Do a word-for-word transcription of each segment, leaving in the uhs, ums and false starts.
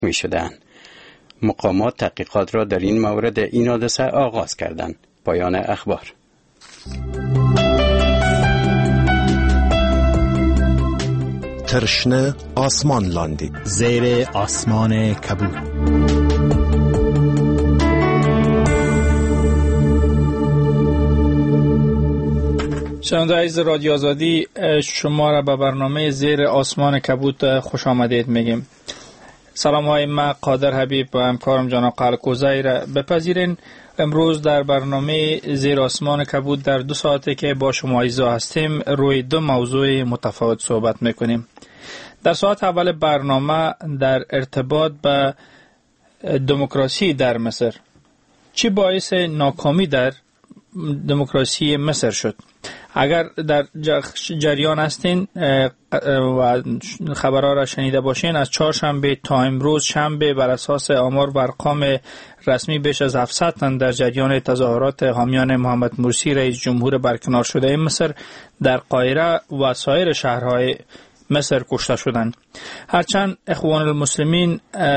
می شدند. مقامات تحقیقات را در این مورد این حادثه آغاز کردند. پایان اخبار. ترشنه آسمان لاندید، زیر آسمان کبود. شنوندگان عزیز رادیو آزادی، شما را به برنامه زیر آسمان کبود خوش آمدید میگیم. سلام های من قادر حبیب و همکارم جناب قلقوزی را بپذیرین. امروز در برنامه زیر آسمان کبود در دو ساعته که با شما عزیزا هستیم روی دو موضوع متفاوت صحبت میکنیم. در ساعت اول برنامه در ارتباط به دموکراسی در مصر، چی باعث ناکامی در دموکراسی مصر شد؟ اگر در جریان هستین و خبرها را شنیده باشین، از چهارشنبه تا امروز شنبه بر اساس آمار و ارقام رسمی بیش از هفتصد تن در جریان تظاهرات حامیان محمد مرسی رئیس جمهور برکنار شده مصر در قاهره و سایر شهرهای مصر کشته شدند. هرچند اخوان المسلمین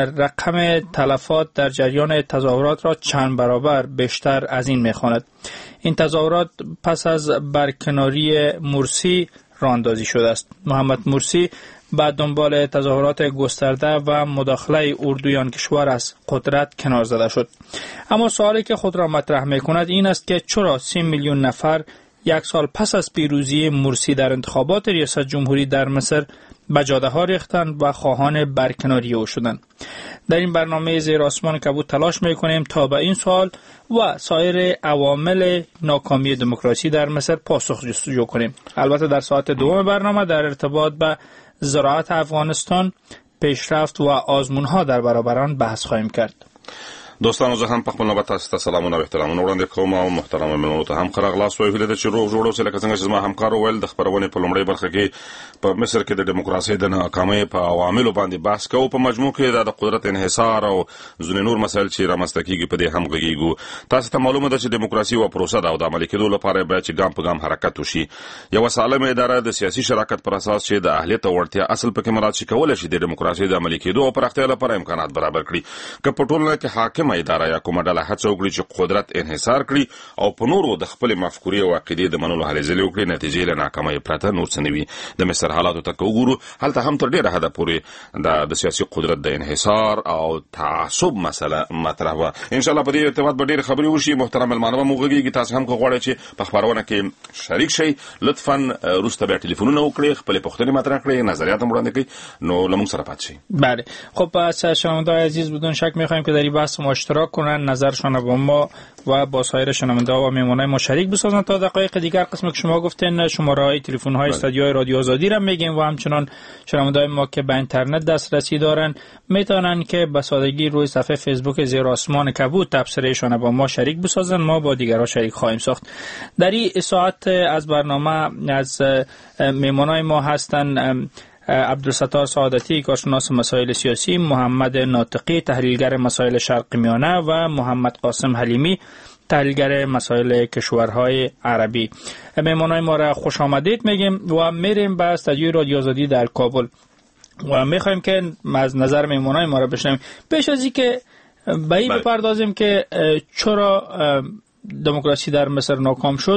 رقم تلفات در جریان تظاهرات را چند برابر بیشتر از این می‌خواند. این تظاهرات پس از برکناری مرسی راه اندازی شده است. محمد مرسی بعد دنبال تظاهرات گسترده و مداخله اردویان کشور از قدرت کنار زده شد. اما سوالی که خود را مطرح می‌کند این است که چرا سی میلیون نفر یک سال پس از پیروزی مرسی در انتخابات ریاست جمهوری در مصر به جاده ها ریختند و خواهان برکناری او شدند. در این برنامه زیر آسمان کبود تلاش میکنیم تا به این سوال و سایر عوامل ناکامی دموکراسی در مصر پاسخ جستجو کنیم. البته در ساعت دوم برنامه در ارتباط به زراعت افغانستان، پیشرفت و آزمون ها در برابر آن بحث خواهیم کرد. دوستانو زه هم په خپل نوبت تاسو ته سلامونه او احترامونه وړاندې کوم او محترم مېلمنو ته هم ښه راغلاست وایو. هیله ده چې روغ جوړ اوسئ. لکه څنګه چې زما همکار وویل، د خپرونې په لومړۍ برخه کې په مصر کې د ډیموکراسۍ د ناکامۍ په عواملو باندې بحث کوو. په مجموع کې دا د قدرت انحصار او ځینې نور مسایل چې رامنځته کېږي په دې هم غږیږو. تاسو ته معلومه ده چې ډیموکراسي یوه پروسه ده او د عملي کېدو لپاره باید چې ګام په ګام حرکت وشي. یوه سالمه اداره د سیاسي شراکت پر اساس چې د اهلیت او وړتیا اصل پکې مراعات شي کولی شي د ډیموکراسۍ د عملي کېدو او پراختیا لپاره امکانات برابر کړي. که په ټولنه کې حاکمه اداره یا کومه ډله هڅه وکړي چې قدرت انحصار کړي او په نورو د خپلې مفکورې او عقیدې د منلو هلې ځلې وکړي، نتیجې له ناکامۍ پرته نور څه نه وي. د مصر حالاتو ته که وګورو، هلته هم تر ډېره حده پورې د سیاسي قدرت د انحصار او تعصب مسله مطرح وه. انشاءالله په دې ارتباط به ډېرې خبرې وشي. محترم مېلمانه به مو غږېږي. تاسو هم که غواړئ چې په خپرونه کې شریک شئ، لطفا وروسته بیا ټلیفونونه وکړئ، خپلې پوښتنې مطرح کړئ، نظریات هم وړاندې کړئ، نو له موږ سره پاتې شئ. بله، خب از شنونده‌های عزیز بدون شک می‌خوایم که در این بحث ما اشتراک کنند، نظرشان با ما و با سایر شنونده‌ها و مهمانان ما شریک بسازن. تا دقایق دیگر قسمی که شما گفتین شماره‌های تلفن‌های استودیوی رادیو آزادی را میگیم و همچنان شنونده‌های ما که به اینترنت دسترسی دارن میتونن که به سادگی روی صفحه فیسبوک زیر آسمان کبود تبصره‌شان با ما شریک بسازن. ما با دیگران شریک خواهیم ساخت. در این ساعت از برنامه از مهمانان ما هستن عبدالستار سعادتی، کارشناس مسائل سیاسی، محمد ناطقی، تحلیلگر مسائل شرق میانه و محمد قاسم حلیمی، تحلیلگر مسائل کشورهای عربی. مهمانان ما را خوش آمدید میگیم و میریم به استودیوی رادیو آزادی در کابل و میخوایم که از نظر مهمانان ما را بشنویم. پیش از اینکه به این بپردازیم که چرا دموکراسی در مصر ناکام شد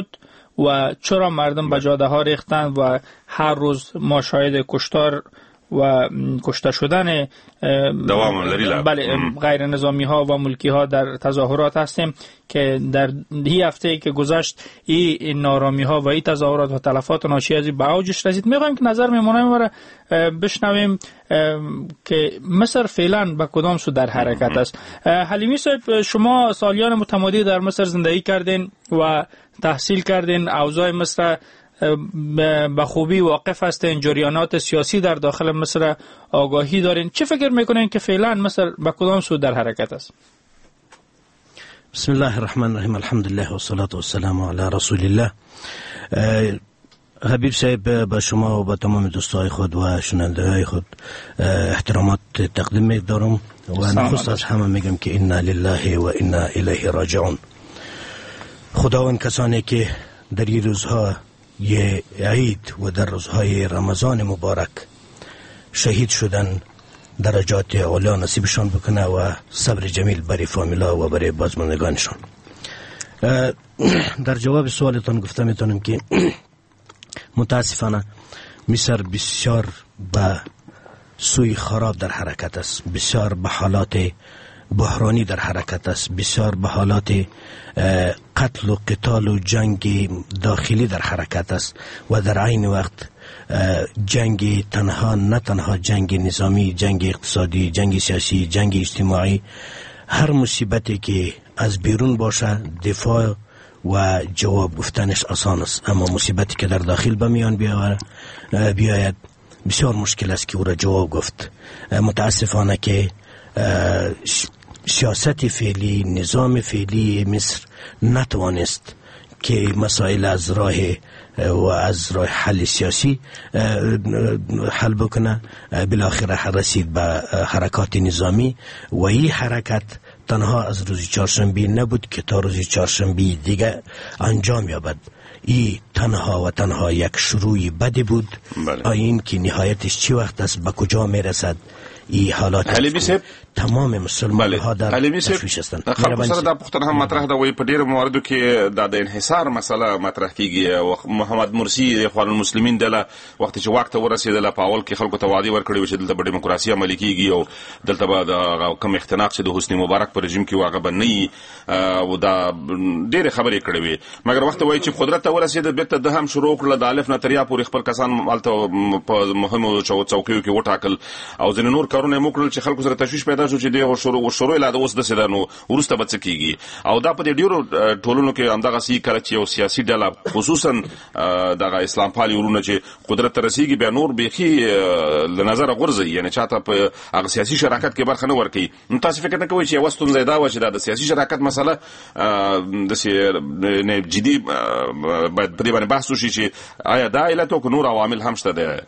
و چرا مردم به جاده ها ریختند و هر روز ما شاهد کشتار و کشته شدن بله غیر نظامی ها و ملکی ها در تظاهرات هستیم که در این هفته که گذشت این نارامی ها و این تظاهرات و تلفات ناشی از به اوجش رسید. میخوایم که نظر مهمانان ما را بشنویم که مصر فعلا به کدام سو در حرکت است. حلیمی صاحب، شما سالیان متمادی در مصر زندگی کردین و تحصیل کردین، اوضاع مصر به خوبی واقف هستین، جریانات سیاسی در داخل مصر آگاهی دارین. چه فکر میکنین که فعلا مصر به کدام سو در حرکت است؟ بسم الله الرحمن الرحیم، الحمدلله و الصلاة والسلام علی رسول الله. حبیب صاحب، با شما و با تمام دوستای خود و شنونده‌های خود احترامات تقدیم می‌دارم و نخست از همه میگم که انا لله و انا الیه راجعون. خداوند کسانی که در این روزها یه عید و در روزهای رمضان مبارک شهید شدن درجات عالی نصیبشان بکنه و صبر جمیل برای فامیلا و برای بازماندگانشان. در جواب سوالتان گفته میتونم که متاسفانه مصر بسیار به سوی خراب در حرکت است، بسیار به حالات بحرانی در حرکت است، بسیار به حالات قتل و قتال و جنگ داخلی در حرکت است و در عین وقت جنگ تنها، نه تنها جنگ نظامی، جنگ اقتصادی، جنگ سیاسی، جنگ اجتماعی، هر مصیبتی که از بیرون باشه دفاع و جواب گفتنش آسان است، اما مصیبتی که در داخل به میان بیاید بسیار مشکل است که او را جواب گفت. متاسفانه که سیاست فعلی، نظام فعلی مصر نتوانست که مسائل از راه و از راه حل سیاسی حل بکنه. بالاخره رسید به حرکات نظامی و این حرکت تنها از روز چهارشنبه نبود که تا روز چهارشنبه دیگه انجام یابد. ای تنها و تنها یک شروعی بدی بود. بله. این که نهایتش چی وقت است، به کجا میرسد، ای حالات تمام مسلمان ها در تشویش هستند. خلکو سره دا پوښتنه هم مطرح ده، وایي په ډېرو مواردو کې دا د انحصار مسله مطرح کیږي. او محمد مرسي د اخوان المسلمین ډله وخت چې واک ته ورسېدله په اول کې خلکو ته وعدې ورکړې وې چې دلته به ډیموکراسي عملي کیږي او دلته به د کوم اختناق چې د حسني مبارک په رژیم کې و هغه به نه وي، او دا ډېرې خبرې کړې وې. مګر وخت وایي چې قدرت ته ورسېده بېرته ده هم شروع کړله د الف نه تر یا پورې خپل کسان هلته په مهمو چوکیو کې وټاکل او ځینې نور کارونه یې وکړل چې خلکو سره تشویش پیدا شو چې دغه شروع شروع لا د اوس داسې ده، نو وروسته به څه کیږي. او دا په دې ډېرو ټولنو کې همدغسې کله چې یو سیاسي ډله خصوصا دغه اسلام پالي وروڼه چې قدرت ته رسېږي بیا نور بیخي له نظره غورځوي، یعنې چاته په هغه سیاسي شراکت کې برخه نه ورکوي. نو تاسې فکر نه کوئ چې یوه ستونزه یې دا وه چې دا د سیاسي شراکت مسله داسې جدي باید په دې باندې بحث وشي چې آیا دا علت او که نور عوامل هم شته دی؟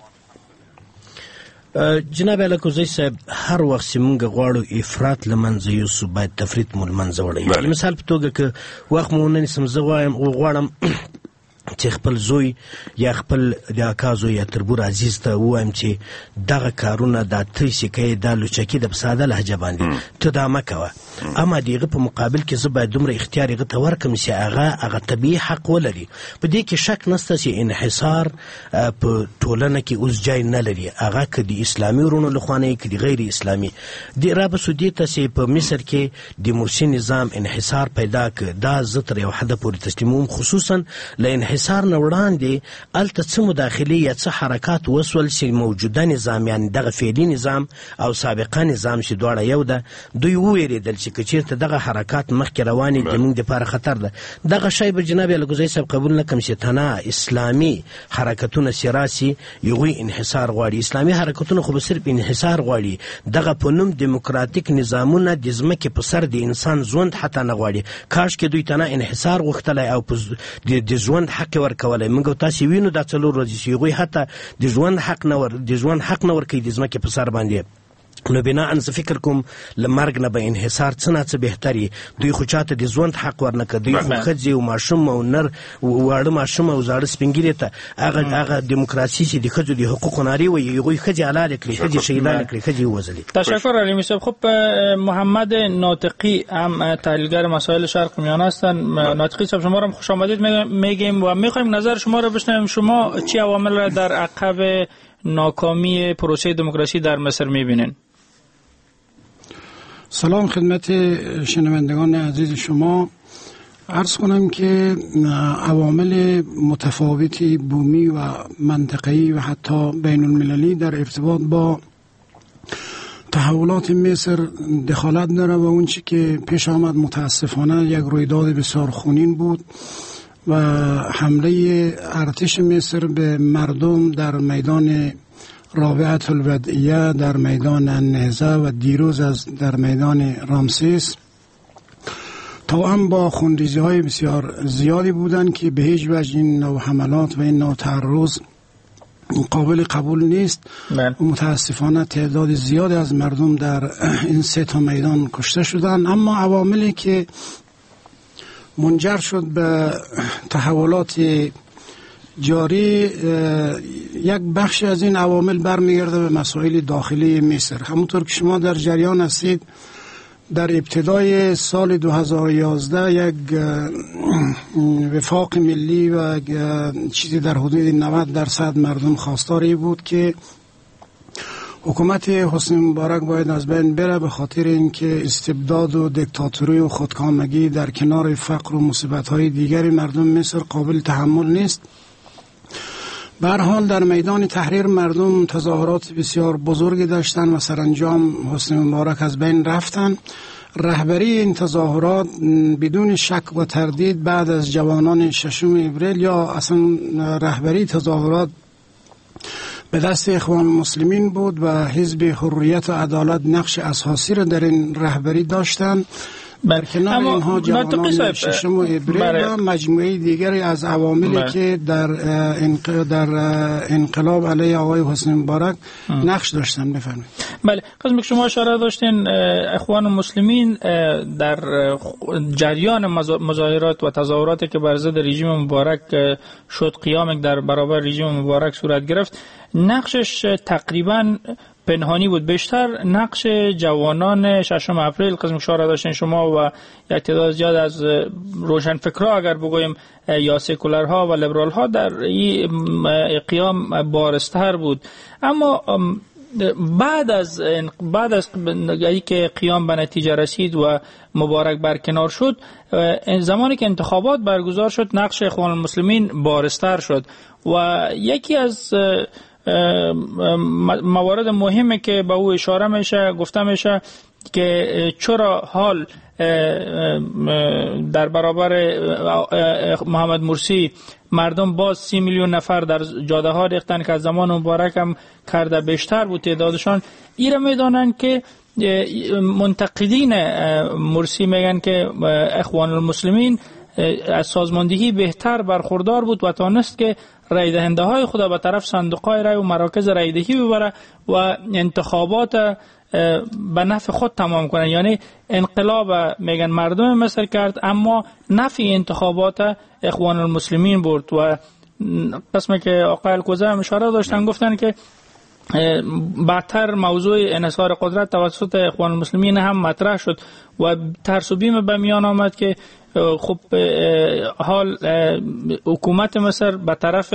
جناب الکوزی صاحب، هر وخت چې مونږ غواړو افراط له منځه یوسو باید تفریط مو له منځه وړی. مثال په توګه که وخت مو ونه نیسم، زه غواړم چې خپل زوی یا خپل د اکا زوی یا تربور عزیز ته ووایم چې دغه کارونه دا ته چې کوې دا لوچکي د په ساده لهجه باندې ته دا مه کوه، اما د هغه په مقابل کې زه باید دومره اختیار هغه ته ورکړم چې هغه هغه طبیعي حق ولري. په دې کې شک نشته چې انحصار په ټولنه کې اوس جای نه لري، هغه که د اسلامي وروڼو لخوا نه که د غیر اسلامي. دې رابسو دې ته چې په مصر کې د مرسي نظام انحصار پیدا کړ، دا زه تر یو حده پورې تسلیموم، خصوصا له انحصار نه وړاندې هلته څه مداخلې یا څه حرکات وسول چې موجوده نظام، یعنې دغه فعلي نظام او سابقه نظام چې دواړه یو ده، دوی وویرېدل چې که چېرته دغه حرکات مخکې روانې د موږ دپاره خطر ده. دغه شی به جناب الکوزی صاحب قبول نه کړم چې تنها اسلامي حرکتونه چې راسي هغوی انحصار غواړي. اسلامي حرکتونه خو به صرف انحصار غواړي، دغه په نوم دیموکراتیک نظامونه د ځمکې په سر د انسان ژوند حتی نه غواړي. کاش کې دوی تنها انحصار غوښتلی او د ژوند حق ورکولی. موږ تاسې وینو دا څلور ورځې چې هغوی حتی د ژوند حق نه ور د ژوند حق نه ورکوي د ځمکې په سر باندې. نو بناء زه فکر کوم له مرګ نه به انحصار څه نه څه بهتري. دوی خو چاته د ژوند حق ورنه کړ، دوی خو ښځې او ماشوم او نر واړه ماشوم او زاړه سپین ږیري ته هغه هغه دیموکراسي چې د ښځو د حقوقو نارې وایي هغوی ښځې حلاله کړې، ښځې شهیدانې کړې، ښځې ووژلې. تشکر علیمی صاحب. خب محمد ناطقی هم تحلیلگر مسائل شرق میانه هستند. ناطقی صاحب شما را خوش آمدید میگیم و میخوایم نظر شما را بشنویم. شما چه عوامل را در عقب ناکامی پروسه دموکراسی در مصر میبینین؟ سلام خدمت شنوندگان عزیز شما. عرض کنم که عوامل متفاوتی بومی و منطقه‌ای و حتی بین المللی در ارتباط با تحولات مصر دخالت داره و اون چی که پیش آمد متاسفانه یک رویداد بسیار خونین بود و حمله ارتش مصر به مردم در میدان رابعه الودیعه، در میدان النهضه و دیروز از در میدان رامسیس تا هم با خونریزی های بسیار زیادی بودند که به هیچ وجه این نوع حملات و این نوع تعرض قابل قبول نیست. من. و متاسفانه تعداد زیادی از مردم در این سه تا میدان کشته شدند. اما عواملی که منجر شد به تحولات جاری یک بخش از این عوامل برمیگرده به مسائل داخلی مصر. همونطور که شما در جریان هستید در ابتدای سال دو هزار و یازده یک وفاق ملی و چیزی در حدود نود درصد مردم خواستاری بود که حکومت حسنی مبارک باید از بین بره، به خاطر اینکه استبداد و دیکتاتوری و خودکامگی در کنار فقر و مصیبت‌های دیگری مردم مصر قابل تحمل نیست. به هر حال در میدان تحریر مردم تظاهرات بسیار بزرگی داشتن و سرانجام حسنی مبارک از بین رفتن. رهبری این تظاهرات بدون شک و تردید بعد از جوانان ششم اپریل یا اصلا رهبری تظاهرات به دست اخوان المسلمین بود و حزب حریت و عدالت نقش اساسی را در این رهبری داشتند. در کنار اینها جوانان ششم و اپریل و مجموعه دیگری از عواملی بره. که در در انقلاب علیه آقای حسنی مبارک نقش داشتن. بفرمایید. بله، قسمی که شما اشاره داشتین اخوان المسلمین در جریان مظاهرات و تظاهراتی که بر ضد رژیم مبارک شد، قیام در برابر رژیم مبارک صورت گرفت، نقشش تقریباً پنهانی بود. بیشتر نقش جوانان ششم اپریل قسم اشاره داشتین شما و یک تعداد زیاد از روشنفکرها اگر بگویم یا سکولرها و لیبرالها در این قیام بارزتر بود. اما بعد از بعد از اینکه قیام به نتیجه رسید و مبارک برکنار شد، زمانی که انتخابات برگزار شد نقش اخوان المسلمین بارزتر شد و یکی از موارد مهمه که به او اشاره میشه گفته میشه که چرا حال در برابر محمد مرسی مردم باز سی میلیون نفر در جاده ها ریختن که از زمان مبارک هم کرده بیشتر بود تعدادشان. ایره میدانن که منتقدین مرسی میگن که اخوان المسلمین از سازماندهی بهتر برخوردار بود و تانست که رای دهنده های خدا به طرف صندوق های رای و مراکز رای دهی ببره و انتخابات به نفع خود تمام کنه. یعنی انقلاب میگن مردم مصر کرد اما نفع انتخابات اخوان المسلمین برد و قسمی که آقای الکوزی هم اشاره داشتن گفتن که بعدتر موضوع انحصار قدرت توسط اخوان المسلمین هم مطرح شد و ترس و بیم به میان آمد که خب حال حکومت مصر به طرف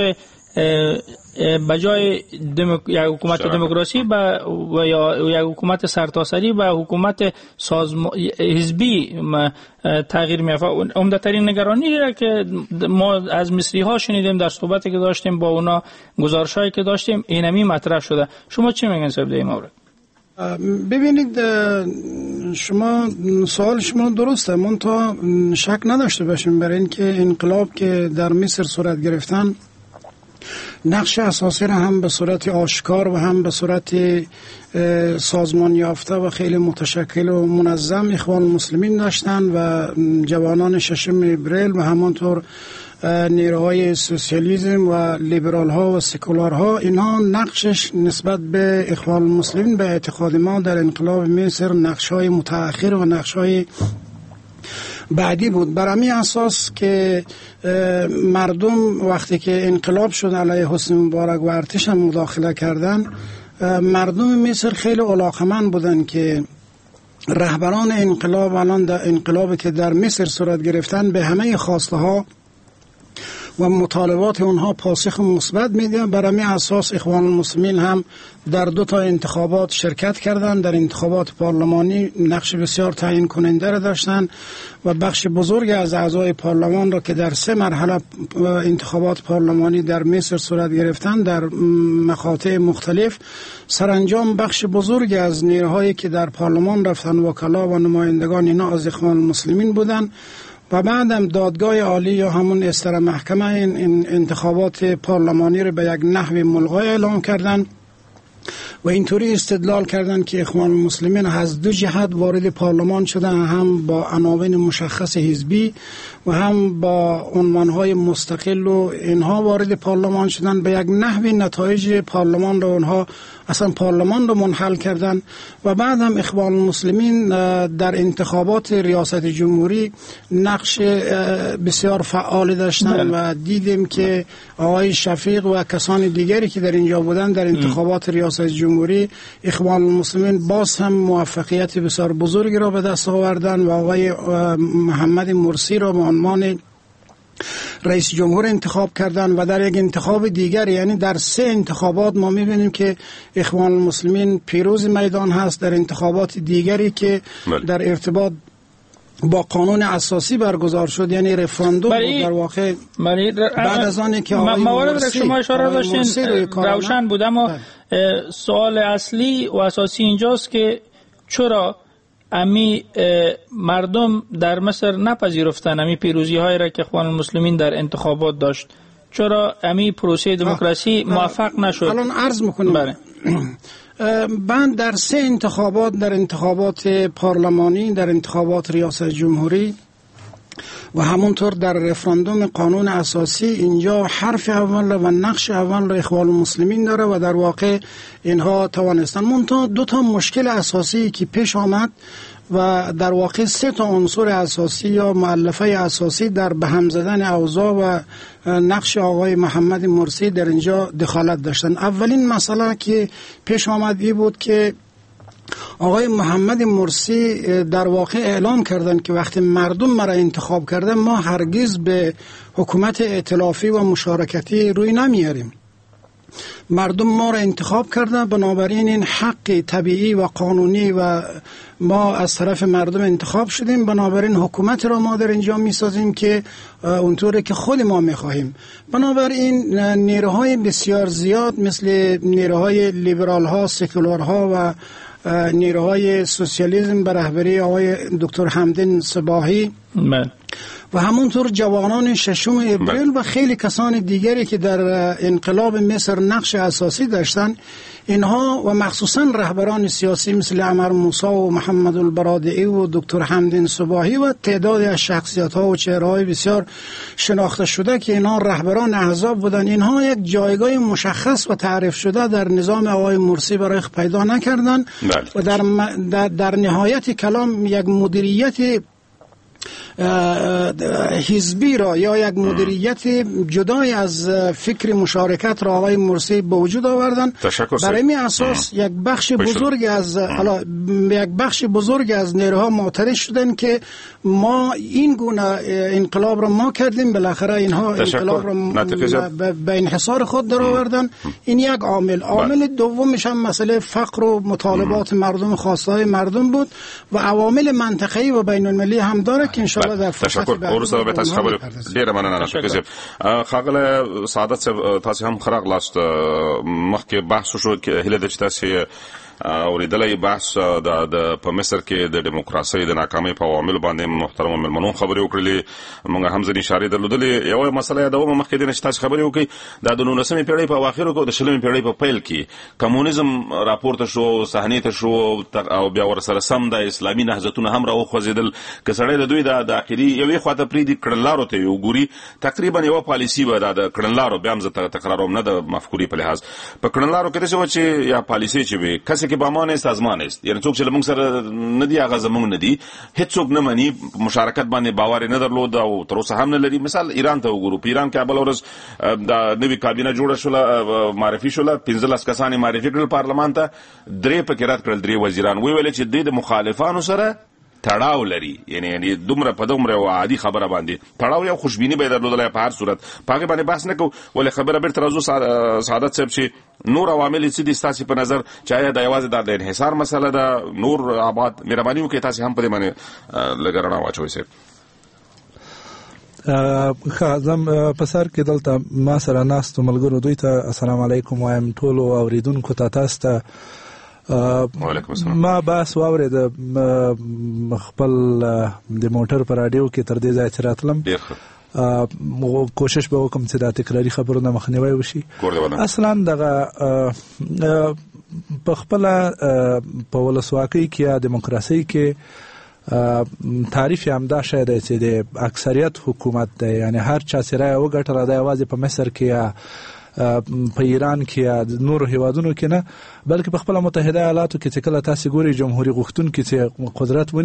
بجای دموک... یک حکومت دموکراسی با و یا یک حکومت سرتاسری به حکومت سازم... حزبی تغییر می‌یافت. عمده‌ترین نگرانی را که ما از مصری ها شنیدیم در صحبتی که داشتیم با اونا، گزارشایی که داشتیم، اینمی مطرح شده. شما چی میگن صاحب در این مورد؟ ببینید شما سوال شما درسته، من تا شک نداشته باشیم برای اینکه انقلاب که در مصر صورت گرفتن نقش اساسی را هم به صورت آشکار و هم به صورت سازمان یافته و خیلی متشکل و منظم اخوان المسلمین داشتن و جوانان ششم اپریل و همانطور نیروهای سوسیالیسم و لیبرال ها و سکولار ها. اینها نقشش نسبت به اخوان المسلمین به اعتقاد ما در انقلاب مصر نقش های متأخر و نقش های بعدی بود. بر همین اساس که مردم وقتی که انقلاب شد علیه حسنی مبارک و ارتش هم مداخله کردن، مردم مصر خیلی علاقمند بودن که رهبران انقلاب الان در انقلابی که در مصر صورت گرفتن به همه خواسته ها و مطالبات اونها پاسخ مثبت میدن. بر همین اساس اخوان المسلمین هم در دو تا انتخابات شرکت کردند. در انتخابات پارلمانی نقش بسیار تعیین کننده را داشتند و بخش بزرگ از اعضای پارلمان را که در سه مرحله انتخابات پارلمانی در مصر صورت گرفتند در مقاطع مختلف، سرانجام بخش بزرگ از نیروهایی که در پارلمان رفتن وکلا و نمایندگان اینا از اخوان المسلمین بودند و بعدم دادگاه عالی یا همون استر محکمه این انتخابات پارلمانی رو به یک نحو ملغا اعلام کردن و اینطوری استدلال کردن که اخوان المسلمین از دو جهت وارد پارلمان شدن، هم با عناوین مشخص حزبی و هم با عنوانهای مستقل و اینها وارد پارلمان شدن. به یک نحوی نتایج پارلمان رو اونها اصلا پارلمان رو منحل کردن و بعد هم اخوان المسلمین در انتخابات ریاست جمهوری نقش بسیار فعال داشتن و دیدیم که آقای شفیق و کسان دیگری که در اینجا بودن در انتخابات ریاست جمهوری اخوان المسلمین باز هم موفقیت بسیار بزرگی را به دست آوردن و آقای محمد مرسی را به عنوان رئیس جمهور انتخاب کردن و در یک انتخاب دیگر، یعنی در سه انتخابات ما میبینیم که اخوان المسلمین پیروز میدان هست. در انتخابات دیگری که در ارتباط با قانون اساسی برگزار شد، یعنی رفراندوم بود در واقع، بعد از آنی که آقای موارد شما اشاره داشتین روشن بود، اما سوال اصلی و اساسی اینجاست که چرا امی مردم در مصر نپذیرفتن امی پیروزی هایی را که اخوان المسلمین در انتخابات داشت؟ چرا امی پروسه دموکراسی موفق نشد؟ الان عرض میکنم. بله. من در سه انتخابات، در انتخابات پارلمانی، در انتخابات ریاست جمهوری و همونطور در رفراندوم قانون اساسی، اینجا حرف اول و نقش اول را اخوان المسلمین داره و در واقع اینها توانستن. منتها دو تا مشکل اساسی که پیش آمد و در واقع سه تا عنصر اساسی یا مؤلفه اساسی در به هم زدن اوضاع و نقش آقای محمد مرسی در اینجا دخالت داشتن. اولین مسئله که پیش آمد این بود که آقای محمد مرسی در واقع اعلام کردند که وقتی مردم مرا انتخاب کردن ما هرگز به حکومت ائتلافی و مشارکتی روی نمیاریم. مردم ما را انتخاب کردن، بنابراین این حق طبیعی و قانونی و ما از طرف مردم انتخاب شدیم، بنابراین حکومت را ما در اینجا میسازیم که اونطوری که خود ما میخواهیم. بنابراین نیروهای بسیار زیاد مثل نیروهای لیبرال ها، سکولار ها و نیروهای سوسیالیسم به رهبری آقای دکتر حمدین صباحی من. و همونطور جوانان ششم اپریل و خیلی کسان دیگری که در انقلاب مصر نقش اساسی داشتن، اینها و مخصوصا رهبران سیاسی مثل عمر موسی و محمد البرادعی و دکتر حمدین صباحی و تعدادی از شخصیت ها و چهره های بسیار شناخته شده که اینها رهبران احزاب بودن، اینها یک جایگاه مشخص و تعریف شده در نظام آقای مرسی برای پیدا نکردن و در, در, در نهایت کلام یک مدیریت حزبی را یا یک مدیریت جدای از فکر مشارکت را آقای مرسی به وجود آوردن. برای می اساس یک بخش بزرگ از یک بخش بزرگ از نیروها معترض شدن که ما این گونه انقلاب را ما کردیم، بالاخره اینها انقلاب را به انحصار خود در آوردن. این یک عامل. عامل دومش هم مسئله فقر و مطالبات مردم، خواستهای مردم بود و عوامل منطقه‌ای و بین المللی هم داره که ان شاء الله در تشکر. ورسره به تاسو خبرې ډیره مننه. تاسو خاغله سعادت صاحب تاسو هم خراغ لاست مخکې بحث شو کې هله د تاسو اوریدلې بحث د په مصر کې د دیموکراسي د ناکامۍ په عوامل باندې محترم ملمنو خبرې وکړلې. موږ هم ځنې اشاره درلودلې. یو مسله دا و مخکې د نشته خبرې وکړي د نولسمې پیړۍ په اواخرو کې د شلمې پیړۍ په پیل کې کمونیزم راپورته شو، صحنې ته شو او بیا ورسره سم د اسلامي نهضتونه هم راوخوځیدل. کسړې د دوی د داخلي یوې خواته پری د کړنلارو ته یو ګوري تقریبا یو پالیسی به د کړنلارو بیا هم زه تکراروم نه د مفکورې په لحاظ په کړنلارو کې څه و چې یا پالیسی چې به کسې کې بامان است ازمان است، یعنی څوک چې موږ سره نه دی هغه زموږ نه دی، هیڅوک نه مني، مشارکت باندې باور نه درلود او تر اوسه هم نه لري. مثال ایران ته وګورو، په ایران کې بل ورځ د نوې کابینه جوړه شوله، معرفي شوله، پنځلس کسان معرفي کړل پارلمان ته، درې پکې رد کړل، درې وزیران وی ویل چې د مخالفانو سره تړاو لري، یعنی یعنی دومره په دومره عادي خبره باندې تړاو یا خوشبینی به درلودلای په هر صورت پاګه باندې بحث نه کو. ولې خبره بیرته راځو سعادت صاحب چې نور عوامل څه دي ستاسو په نظر، چاهي د یوازې د انحصار مسله ده، نور آباد مهرباني وکړئ تاسو هم په دې باندې لګرنا واچوي سه. خازم پسر کې دلته ما سره ناس ملګرو دوی ته السلام علیکم وایم ټول اوریدونکو ته تاسو ته ما بس واورې د خپل د موټر پر رادیو کې تر دې ځای چې راتلم کوشش به وکم چې دا تکراری خبرونه مخنیوي وشي. اصلا دغه په خپل په ولسواکۍ کې یا دیموکراسي کې تعریف هم دا شی دی چې د اکثریت حکومت دی، یعنی هر چا چې رایه وګټله دا یوازې په مصر کې یا په ایران کې یا نورو هیوادونو کې نه، بلکې په خپل متحده ایالاتو کې چې کله تاسو ګوري جمهوریت غوښتونکي چې قدرت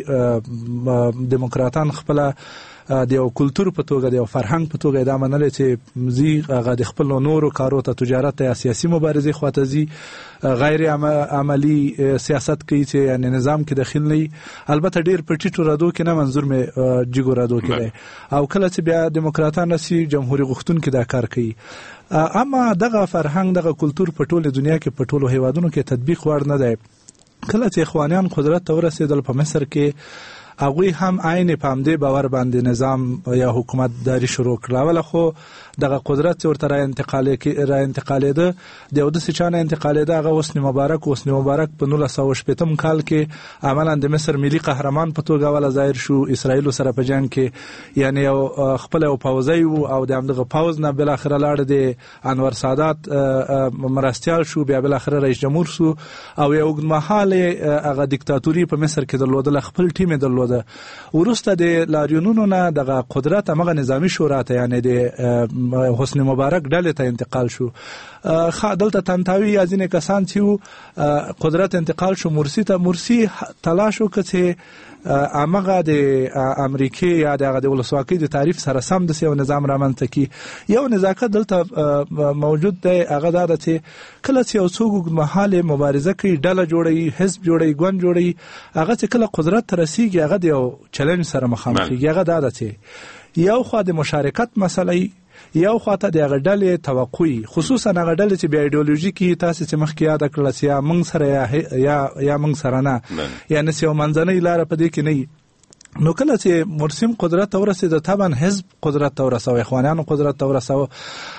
ونیسي، دیموکراتان خپل د یو کلتور په توګه د یو فرهنګ په توګه دا منل چې زی هغه د خپل نورو کارو ته تجارت یا سیاسي مبارزه خواته زی غیر عملی سیاست کوي چې یعنی نظام کې داخل نه، البته ډیر په ټیټو رادو کې نه، منظور مې جګو رادو کې دی، او کله چې بیا دیموکراتان نسی جمهوریت غوښتونکي دا کار کوي. اما دغه فرهنګ دغه کلتور په ټوله دنیا کې په ټولو هیوادونو کې تطبیق وړ نه دی. کله چې اخوانیان قدرت ته ورسېدل په مصر کې، هغوی هم عین په همدې باور باندې نظام یا حکومت داری شروع کړل. اوله خو دغه قدرت چې ورته را انتقالېده د یو داسې چا نه انتقالېده، هغه حسني مبارک حسني مبارک په نولس سوه شپېتم کال کې عملا د مصر ملي قهرمان په توګه اوله ظاهر شو، اسرائیلو سره په جنګ کې، یعنی یو خپل یو پوځی و او د همدغه پوځ نه بالاخره لاړ د انور سادات مرستیال شو، بیا بالاخره رئیس جمهور شو او یو اوږدمهاله هغه دیکتاتوري په مصر کې درلودله، خپل ټیم یې درلوده. وروسته د لاریونونو نه دغه قدرت هغه نظامی شورا ته یعنی د حسني مبارک ډلې ته انتقال شو. دلته تنتاوي یا ځینې کسان چې قدرت انتقال شو مرسی ته، مرسی تلاش وکړ چې هغه د امریکای یا د ولسواکۍ د تعریف سره سم د یو نظام رامنځته کړي. یو نزاکت دلته موجود دی، هغه دا ده چې کله چې یو څوک اوږدمهاله مبارزه کوي، ډله جوړوي، حزب جوړوي، ګوند جوړوي، هغه چې کله قدرت ته رسیږي هغه د یو چلنج سره مخامخ کېږي. هغه دا ده چې یو خوا د مشارکت مسله، یو خواته د هغه ډلې توقعي، خصوصا هغه ډلې چې بیا ایډیولوژیکي تاسو چې مخکې یاد کړل چې یا موږ سره یا یا موږ سره نه، یعنی یو منځنۍ لار په دې کې نه. نو کله چې مرسیم قدرت ته ورسېد، طبعا حزب قدرت ته ورساوه، اخوانیانو قدرت ته ورساوه،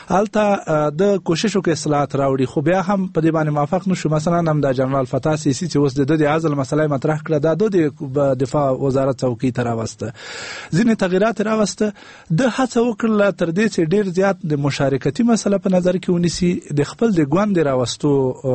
هلته د کوشش وکړ اصلاحات راوړي، خو بیا هم په دې باندې موافق نشو. مثلا هم د جنرال فتح سیسی چې اوس د د عزل مسله مطرح کړه، دا د دفاع وزارت څوکۍ ته راوسته، ځینې تغییرات راوسته، د هڅه وکړله تر دې چې ډیر زیات د مشارکتي مسله په نظر کې ونیسي، د خپل د ګوند راوستو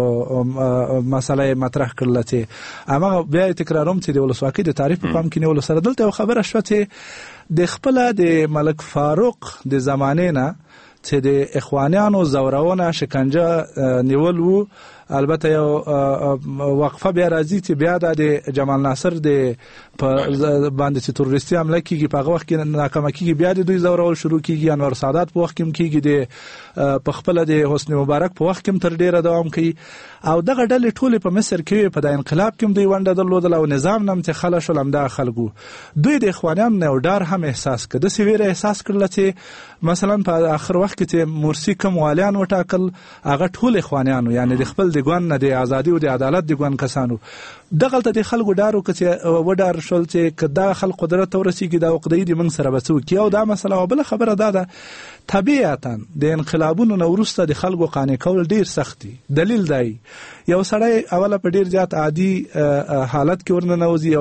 مسله مطرح کړله چې هغه بیا تکراروم چې د ولسواکۍ د تعریف په پام کې نیولو سره دلته خبره شوه چې د خپل د ملک فاروق د زمانه نه چې د اخوانیانو زورونه شکنجه نیول وو، البته یو وقفه بیا راځي چې بیا د جمال ناصر د باندې چې تروریستي حمله کیږي په هغه وخت کې ناکامه کیږي، بیا د دوی زورول شروع کیږي، انور سادات په وخت کې کیږي، د په خپل د حسني مبارک په وخت کې تر ډیره دوام کوي. او دغه ډلې ټول په مصر کې په د انقلاب کې دوی ونډه درلودله او نظام نم چې خلا شول همدا خلکو دوی د اخوانیان نه ډار هم احساس کړ، د سویره احساس کړل چې مثلا په اخر وخت کې چې مرسی کوم والیان وټاکل هغه ټول اخوانیانو، یعنی د خپل د ګوند نه د ازادي او د عدالت د ګوند کسانو، دغلته د خلکو ډارو چې وډار شول چې کدا خلک قدرت ته ورسیږي دا وقدې د من سره بسو کې. او دا مسله او بل خبره ده ده طبيعتا د انقلابونو نو وروسته د خلکو قانع کول ډیر سختي. دلیل دی یو سړی اوله په ډیر زیات عادي حالت کې ورننوځي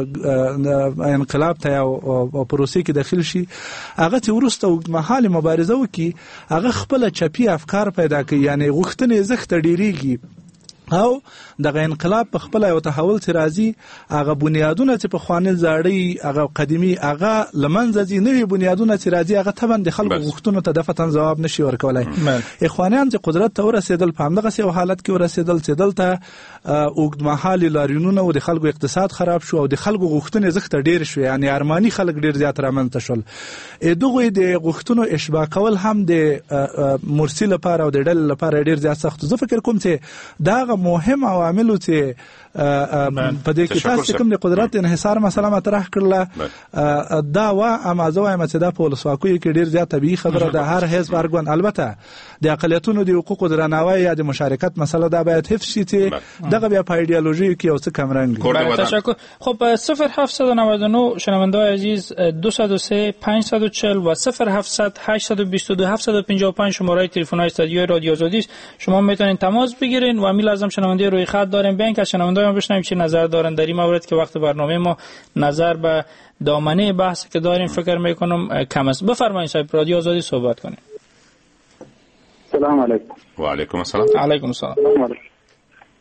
او انقلاب ته او پروسې کې داخل شي، هغه چې وروسته محل مبارزه وکي هغه خپل چپی افکار پیدا کوي، یعنی غوښتنې زخت ډیریږي او دغه انقلاب په خپل یو تحول چې راځي هغه بنیادونه چې په خوانل زاړی هغه قديمي هغه لمنځه ځي، نوې بنیادونه چې راځي هغه طبعا د خلکو غوښتنو ته دفتن جواب نشي ورکولای. اخوانیان چې قدرت ته ورسېدل په همدغه سي حالت کې ورسېدل چې دلته اوږدمهالي لاریونونه او د خلکو اقتصاد خراب شو او د خلکو غوښتنې زخت ډیر شو، یعنی ارماني خلک ډیر زیات رامنځته شول. دغه د غوښتنو اشباع کول هم د مرسی لپاره او د ډل لپاره ډیر زیات سخت. زه فکر کوم چې دا مهم عوامل چې په دې کې تاسو کوم د قدرت انحصار مسله مطرح کړله دا وا امازه وایم چې دا په ولسواکۍ کې ډیر زیات طبيعي خبره ده. هر حزب ارګون البته د اقلیتونو د حقوقو درناوی یا د مشارکت مسله دا باید حفظ شي چې دغه بیا په ایدئولوژي کې یو څه کم رنګ. تشکر. خب صفر هفت نه نه شنونده‌های عزیز دو صفر سه پنج چهار صفر و صفر هفت هشت دو دو هفت پنج پنج شماره تلفن‌های استودیو رادیو آزادی شما میتونید تماس بگیرین و امی لازم شنونده روی خط داریم بین که شنونده ما بشنویم چه نظر دارن در این مورد که وقت برنامه ما نظر به دامنه بحث که داریم فکر میکنم کم است. بفرمایید صاحب رادیو آزادی صحبت کنید. سلام علیکم. و علیکم السلام. علیکم السلام.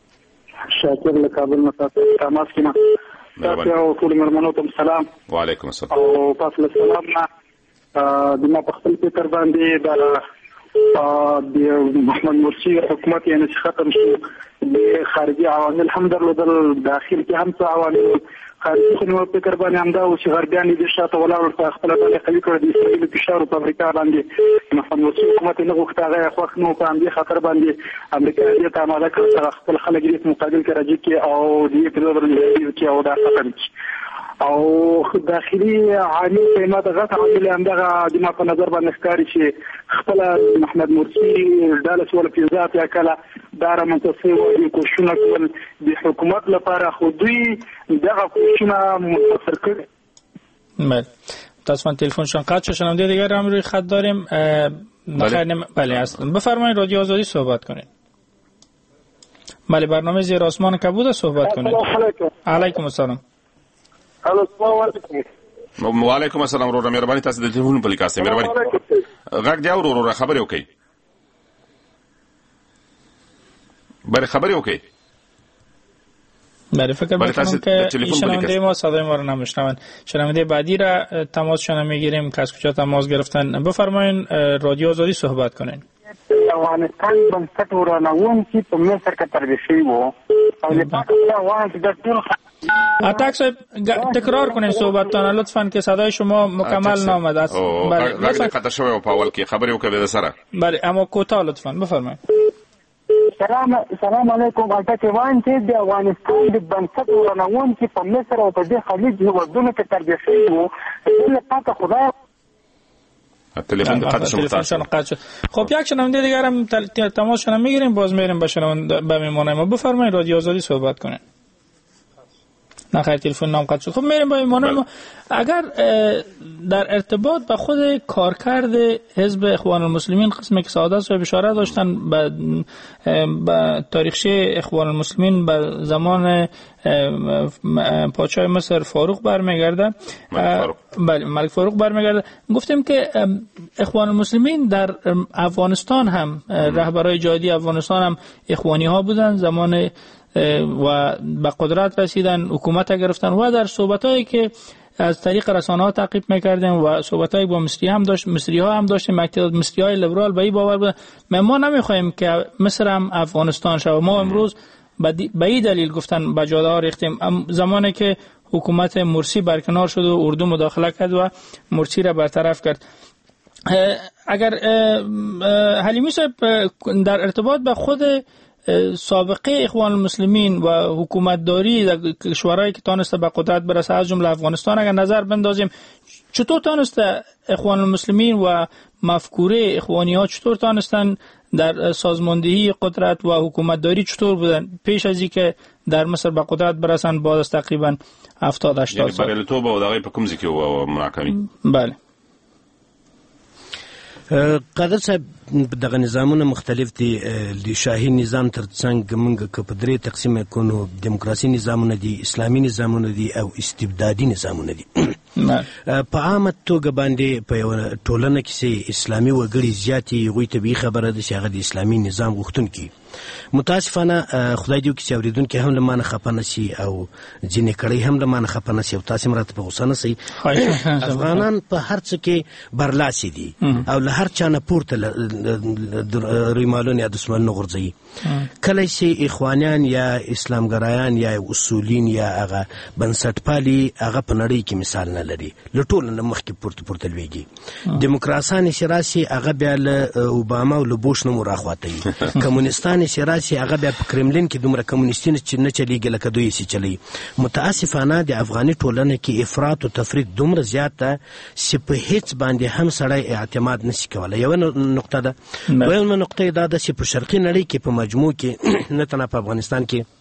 شاکر له کابل نه تاسو تماس کیما تاسو او ټول مرمنو ته سلام. وعلیکم السلام. او تاسو له سلام نه د ما په خپل فکر باندې د د محمد مرسی حکومت یې نه ختم شو د خارجي عوامل هم درلودل داخل کې هم څه عوامل خارجي خو نو فکر باندې هم دا او چې غربیان دې شاته ولاړ په خپل باندې قوي کړ د اسرائیل فشار په امریکا باندې محمد مرسی حکومت نه غوښته هغه خو نو په امریکا خطر باندې امریکا دې ته آماده کړ خپل خلک دې مقابل کې راځي کې او دې په لور کې او دا خطر او داخلي عامل په ماده غټ عامل هم دغه د ما په نظر باندې ښکاري چې خپل محمد مرسی دالس ولا پیزات یا کله دار منتصف او کوشونه کول د حکومت لپاره خو دوی دغه کوشونه متصر کړي. بله تاسو من تلفنشان قطع شد. شنونده دیگر هم روی خط داریم. بله بله اصلا بفرمایید رادیو آزادی صحبت کنید. بله برنامه زیر آسمان کبود صحبت کنید. علیکم السلام. الو السلام علیکم. وعلیکم السلام. رو مهرباني تاسو د تلیفون په لیکاسته مهرباني غږ دی او رو خبرې وکړئ. بله خبرې وکړئ. بله فکر میکنم که شنونده ما صدای ما رو نمیشنوند. شنونده بعدی را تماسشان میگیریم که از کجا تماس گرفتن. بفرمایید رادیو آزادی صحبت کنین. افغانستان بنسټ ورانون چې په مصر کې تر شوی وو او لپاره وایي چې د ټول اتاک صاحب تکرار کنین صحبتتان لطفاً که صدای شما مکمل نامد است. بله لطفاً قطع شوی په اول کې خبرې وکړئ د سره. بله اما کوتاه لطفاً بفرمایید. سلام سلام علیکم. البته وان چې د افغانستان د بنسټ ورانون چې په مصر او په دې خلیج هیوادونو کې تر شوی وو لپاره خدای تلفن قطع شد. تلفنشان قطع شد. خب یک شنونده دیگر هم تماسشان میگیریم باز میریم به شنونده به میمونه ما. بفرمایید رادیو آزادی صحبت کنین. نه خیر تلفن نام قطع شد. خب میریم به میمونه ما. اگر در ارتباط به خود کارکرد حزب اخوان المسلمین قسم که سعادت صاحب اشاره داشتن به به تاریخچه اخوان المسلمین به زمان پادشاه مصر فاروق برمیگرده. بله ملک فاروق برمیگرده. گفتیم که اخوان المسلمین در افغانستان هم رهبرای جهادی افغانستان هم اخوانی ها بودن زمان و به قدرت رسیدن حکومت گرفتن و در صحبتایی که از طریق رسانه ها تعقیب میکردیم و صحبتایی با مصری هم داشت مصری ها هم داشتیم مکتب مصری های لیبرال به این باور بودن ما نمیخوایم که مصر هم افغانستان شود. ما امروز به این دلیل گفتن به جاده ها ریختیم. زمانی که حکومت مرسی برکنار شد و اردو مداخله کرد و مرسی را برطرف کرد. اگر حلیمی صاحب در ارتباط به خود سابقه اخوان المسلمین و حکومتداری در کشورهایی که تانسته به قدرت برسه از جمله افغانستان اگر نظر بندازیم چطور تانسته اخوان المسلمین و مفکوره اخوانی ها چطور تانستن در سازماندهی قدرت و حکومتداری چطور بودن پیش از اینکه در مصر به قدرت برسن بعد از تقریبا هفتاد هشتاد سال؟ یعنی بریالیتوب او دغه په کوم ځای کې و مناکمي؟ بله قادر صاحب دغه نظامونه مختلف دي. د شاهي نظام ترڅنګ موږ که په درې تقسیم کونو دیموکراسي نظامونه دي اسلامي نظامونه دي او استبدادي نظامونه دي. په عامه توګه باندې په یو ټولنه کې اسلامي وګړي زیاتې هغوی طبیعي خبره ده چې هغه د اسلامي نظام غوښتونکي. متاسفانه خدای دې وکړي چې اورېدونکي هم له ما نه خفه نه شي او ځینې کړۍ هم له ما نه خفه نه شي او تاسې هم راته په غوسه نه شئ. افغانان په هر څه کې برلاسي دي او له هر چا نه پورته ریمالون یا دسمالونه غورځوي. کله چې اخوانیان یا اسلامګرایان یا اصولین یا هغه بنسټپالي هغه په نړۍ کې مثال نه لري له ټولو نه مخکې پورته پورته لویږي. دیموکراسان چې راشي هغه بیا له اوباما او له بوش نه مو راخواته وي. کمونستان چې راشي هغه بیا په کرملین کې دومره کمونیستي نه چلیږي لکه دوی چې چلی. متاسفانه د افغاني ټولنه کې افراط او تفریط دومره زیات ده چې په هیڅ باندې هم سړی اعتماد نشي کولی. یوه نقطه ده. دویمه نقطه دا ده چې په شرقي نړۍ کې په مجموع کې نه تنها په افغانستان کې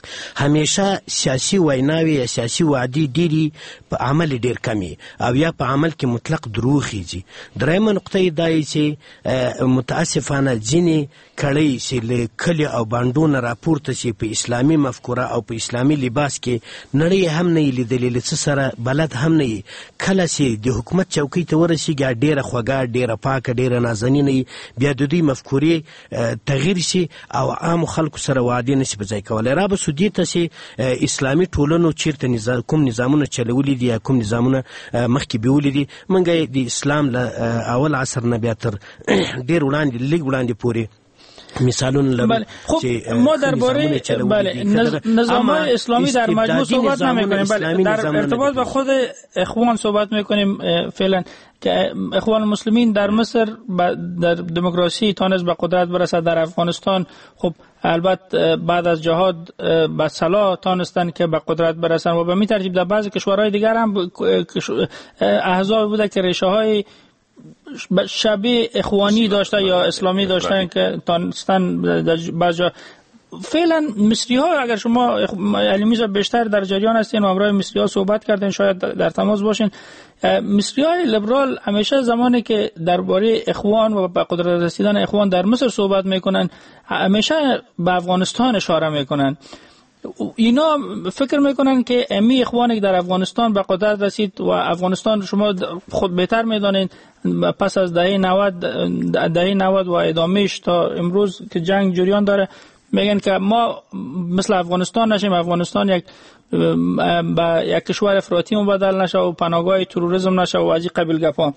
همیشه سیاسي ویناوي یا سیاسي وعدې ډېري په عمل ډېر کمي او یا په عمل کې مطلق دروغ خیږي. درېیمه نقطه یې دا چې متاسفانه ځینې کړۍ چې له کلي او بانډو نه راپورته شي په اسلامي مفکوره او په اسلامي لباس کې نړۍ هم نه یې لیدلې، له څه سره بلد هم نه یې. کله چې د حکومت چوکۍ ته ورسېږي ډېره خوږه، ډېره پاکه، ډېره نازنینه یي، بیا د دوی مفکورې تغییر شي او عامو خلکو سره وعدې نه شي په ځای کولی. را به سو دې ته چې اسلامي ټولنو چېرته نظام کوم نظامونه چلولي دي یا کوم نظامونه مخکې بیولي دي. موږ د اسلام له اول عصر نه بیا تر ډېر وړاندې لږ وړاندې پورې مثالون لرو. خب ما درباره بله نظام‌های اسلامی در مجموع صحبت نمی‌کنیم، بله در ارتباط با خود اخوان صحبت می‌کنیم فعلا که اخوان المسلمین در مصر در دموکراسی تانست به قدرت برسد، در افغانستان خب البته بعد از جهاد به صلاح تانستن که به قدرت برسن و به می ترتیب در بعضی کشورهای دیگر هم احزاب بوده که ریشه‌های شبیه اخوانی داشته یا اسلامی داشتن که تانستن در بعض جا. فعلا مصری ها اگر شما علیمی بیشتر در جریان هستین و همراه مصری ها صحبت کردین، شاید در تماس باشین، مصری های لیبرال همیشه زمانی که درباره اخوان و به قدرت رسیدن اخوان در مصر صحبت میکنن همیشه به افغانستان اشاره میکنن. اینا فکر میکنن که امی اخوانی که در افغانستان به قدرت رسید و افغانستان شما خود بهتر میدانین پس از دهه نود دهه نود و ادامهش تا امروز که جنگ جریان داره، میگن که ما مثل افغانستان نشیم، افغانستان یک با یک کشور افراطی مبدل نشه و پناهگاه تروریسم نشه و از این قبیل گپا.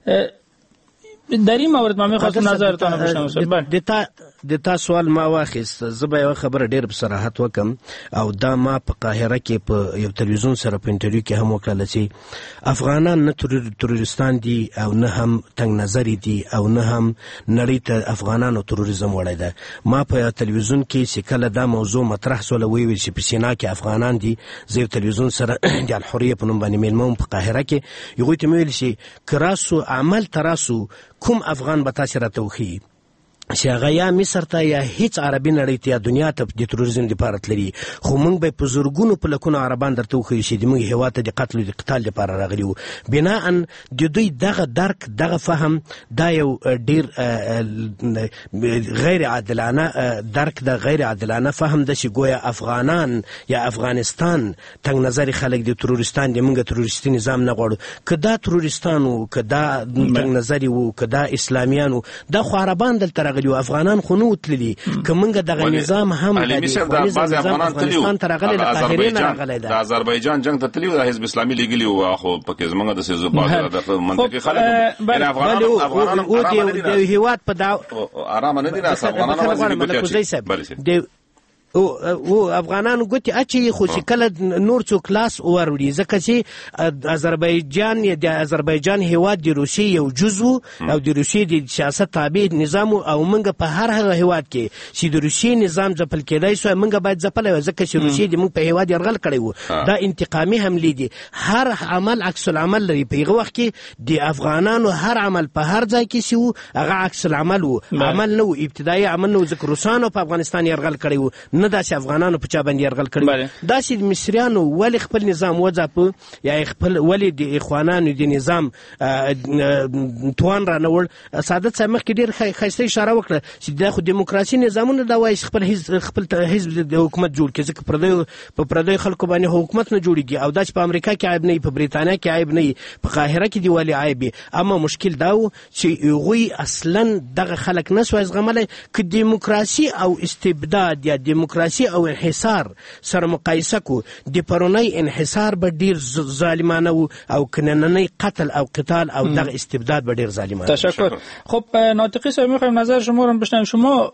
در این مورد ما میخواستم نظرتان بشنوم. د تا سوال ما واخیست، زه به یوه خبره ډېر په صراحت وکم او دا ما په قاهره کې په یو تلویزیون سره په انټرویو کې هم وکړله چې افغانان نه تروریستان دي او نه هم تنګ نظري دي او نه هم نړۍ ته افغانانو تروریزم وړی ده. ما په تلویزیون کې چې کله دا موضوع مطرح سوله ویل چې په سینا کې افغانان دي، زه یو تلویزیون سره د الحریه په نوم باندې میلمه وم په قاهره کې، هغوی ته مې ویل چې که راسو عمل ته راسو کوم افغان به تاسې راته وښیي چې هغه یا مصر ته یا هیڅ عربي نړۍ ته یا دنیا ته د تروریزم دپاره تللي، خو موږ به په زرګونو په لکونو عربان درته وښیو چې زموږ هېواد ته د قتل او د قتال دپاره راغلي وو. بناء د دوی دغه درک دغه فهم دا یو ډېر غیر عادلانه درک ده، غیر عادلانه فهم ده چې ګویا افغانان یا افغانستان تنګ نظري خلک د تروریستان دي، موږ تروریستي نظام نه غواړو. که دا تروریستان وو، که دا تنګ نظري وو، که دا اسلامیان وو، دا خو عربان دلته راغلي وو، افغانان خو نه وو تللي. که موږ دغه نظام هم د افغانستان ته راغلی د قاهرې نه راغلی ده. د اذربایجان جنګ ته تللي وو، د حزب اسلامي لېږلي وو، خو پکې زموږ داسې بعضې منطقي خلک افغانان د هېواد په دا ارامه نه دي، راس افغانان او او افغانانو ګوتې اچي، خو چې کله نور څوک لاس وروړي، ځکه چې اذربایجان یا د اذربایجان هېواد د روسیې یو جز و او د روسیې د سیاست تابع نظام او موږ په هر هغه هېواد کې چې د روسیې نظام ځپل کېدای سو موږ باید ځپلی وای، ځکه چې روسیې د موږ په هېواد یرغل کړی و. دا انتقامي حملې دي، هر عمل عکس العمل لري. په هغه وخت کې د افغانانو هر عمل په هر ځای کې چې و هغه عکس العمل و، عمل نه و، ابتدایي عمل نه و، ځکه روسانو په افغانستان یرغل کړی و، نه داسې افغانانو په چا باندې یرغل کړی. داسې د مصریانو ولې خپل نظام وځاپه یا خپل ولې د اخوانانو د نظام توان رانه وړ. سعادت صاحب مخکې ډېر ښایسته اشاره وکړه چې دا خو دیموکراسي نظامونه دا وایي خپل خپل حزب د حکومت جوړ کړي، ځکه پردیو په پردیو خلکو باندې حکومت نه جوړېږي او دا چې په امریکا کې عیب نه وي، په بریتانیا کې عیب نه وي، په قاهره کې دې ولې عیب وي. اما مشکل دا و چې هغوی اصلا دغه خلک نه سوای زغملی. که دیموکراسي او استبداد یا دیموکراسي او انحصار سره مقایسه کو، د پرونی انحصار به ډیر ظالمانه و او کنننی قتل او قتال او دغه استبداد به ډیر ظالمانه. تشکر. خب ناطقی صاحب میخوایم نظر شما رو بشنویم. شما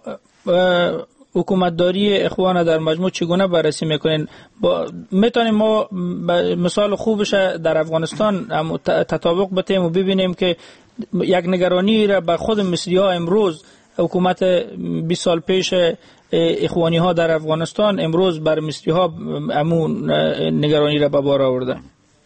حکومتداری اخوان در مجموع چگونه بررسی میکنین؟ با میتونیم ما مثال خوبش در افغانستان تطابق بتیم و ببینیم که یک نگرانی را به خود مصری ها امروز حکومت بیست سال پیش اخوانی ها در افغانستان امروز بر مصری ها همون نگرانی را به بار آورده؟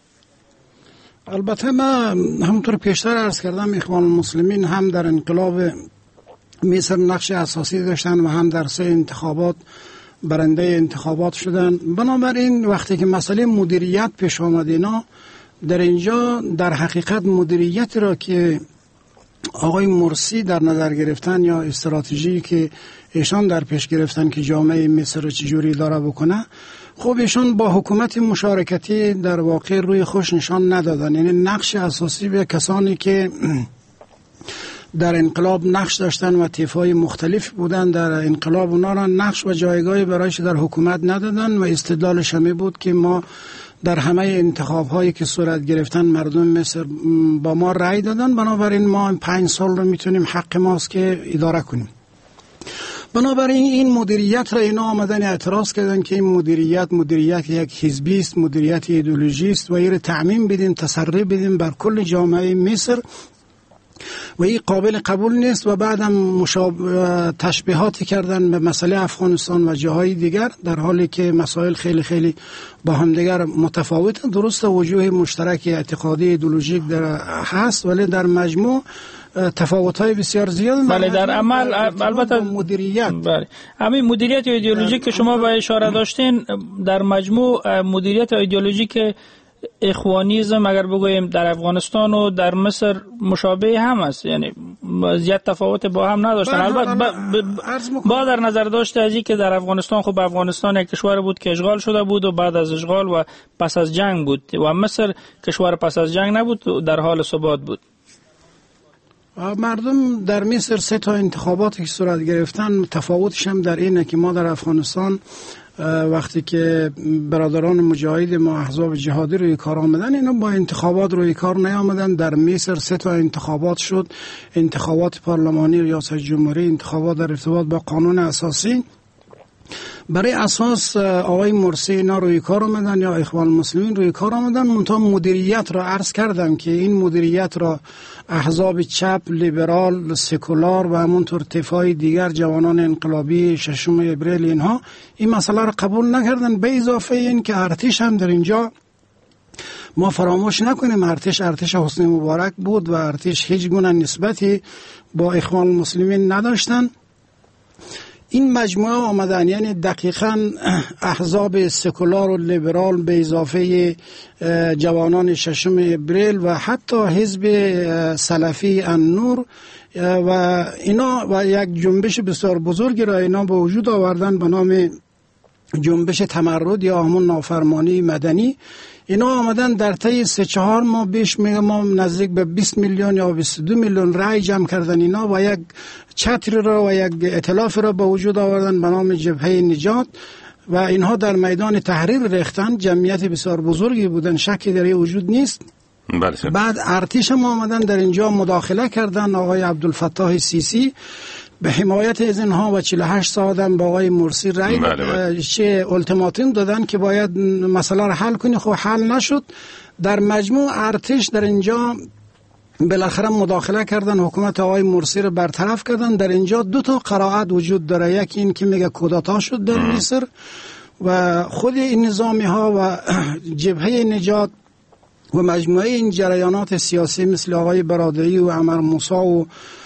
البته من همونطور پیشتر عرض کردم اخوان المسلمین هم در انقلاب مصر نقش اساسی داشتن و هم در سه انتخابات برنده انتخابات شدن. بنابراین وقتی که مسئله مدیریت پیش آمد اینا در اینجا در حقیقت مدیریت را که آقای مرسی در نظر گرفتن یا استراتژی که ایشان در پیش گرفتن که جامعه مصر رو چجوری اداره بکنه، خب ایشان با حکومت مشارکتی در واقع روی خوش نشان ندادن. یعنی نقش اساسی به کسانی که در انقلاب نقش داشتن و طیف‌های مختلف بودن در انقلاب، اونا را نقش و جایگاهی برایش در حکومت ندادن و استدلالش همین بود که ما در همه انتخاب هایی که صورت گرفتن مردم مصر با ما رأی دادن، بنابراین ما پنج سال رو میتونیم حق ماست که اداره کنیم. بنابراین این مدیریت را اینا آمدن اعتراض کردن که این مدیریت مدیریت یک حزبی است، مدیریت ایدئولوژی است و این تعمیم بدیم، تسری بدیم بر کل جامعه مصر و این قابل قبول نیست. و بعدم مشابه تشبیهاتی کردن به مسئله افغانستان و جاهای دیگر، در حالی که مسائل خیلی خیلی با هم دیگر متفاوت. درست وجوه مشترک اعتقادی ایدئولوژیک در هست، ولی در مجموع تفاوت‌های بسیار زیاد. بله در عمل البته مدیریت، بله همین مدیریت ایدئولوژیک که شما به اشاره داشتین، در مجموع مدیریت ایدئولوژیک اخوانیزم اگر بگوییم در افغانستان و در مصر مشابه هم است، یعنی زیاد تفاوت با هم نداشتن. البته با, با در نظر داشته از این که در افغانستان خب افغانستان یک کشور بود که اشغال شده بود و بعد از اشغال و پس از جنگ بود و مصر کشور پس از جنگ نبود، در حال ثبات بود. مردم در مصر سه تا انتخاباتی که صورت گرفتن تفاوتش هم در اینه که ما در افغانستان وقتی که برادران مجاهد ما احزاب جهادی روی کار آمدن، اینا با انتخابات روی کار نیامدن. در مصر سه تا انتخابات شد، انتخابات پارلمانی، ریاست جمهوری، انتخابات در ارتباط با قانون اساسی. برای اساس آقای مرسی اینا روی کار آمدن یا اخوان المسلمین روی کار آمدن. منتها مدیریت را عرض کردم که این مدیریت را احزاب چپ، لیبرال، سکولار و همونطور طیف‌های دیگر، جوانان انقلابی، ششم اپریل، اینها این مسئله را قبول نکردن. به اضافه این که ارتش هم در اینجا ما فراموش نکنیم ارتش ارتش حسنی مبارک بود و ارتش هیچ گونه نسبتی با اخوان المسلمین نداشتن. این مجموعه آمدن، یعنی دقیقاً احزاب سکولار و لیبرال به اضافه جوانان ششم اپریل و حتی حزب سلفی النور و اینا و یک جنبش بسیار بزرگی را اینا به وجود آوردن به نام جنبش تمرد یا همون نافرمانی مدنی. اینا آمدن در طی سه چهار ماه بیش میگم ما نزدیک به بیست میلیون یا بیست و دو میلیون رای جمع کردن اینا و یک چتر را و یک ائتلاف را به وجود آوردن به نام جبهه نجات و اینها در میدان تحریر ریختن. جمعیت بسیار بزرگی بودن، شکی در این وجود نیست. بله. بعد ارتش هم آمدن در اینجا مداخله کردن. آقای عبدالفتاح سیسی به حمایت از اینها و چهل و هشت ساعت هم با آقای مرسی رای بله چه التیماتوم دادن که باید مسئله را حل کنی. خب حل نشد. در مجموع ارتش در اینجا بالاخره مداخله کردن، حکومت آقای مرسی را برطرف کردن. در اینجا دو تا قرائت وجود داره، یکی این که میگه کودتا شد در مصر و خود این نظامی ها و جبهه نجات و مجموعه این جریانات سیاسی مثل آقای برادری و عمر موسی و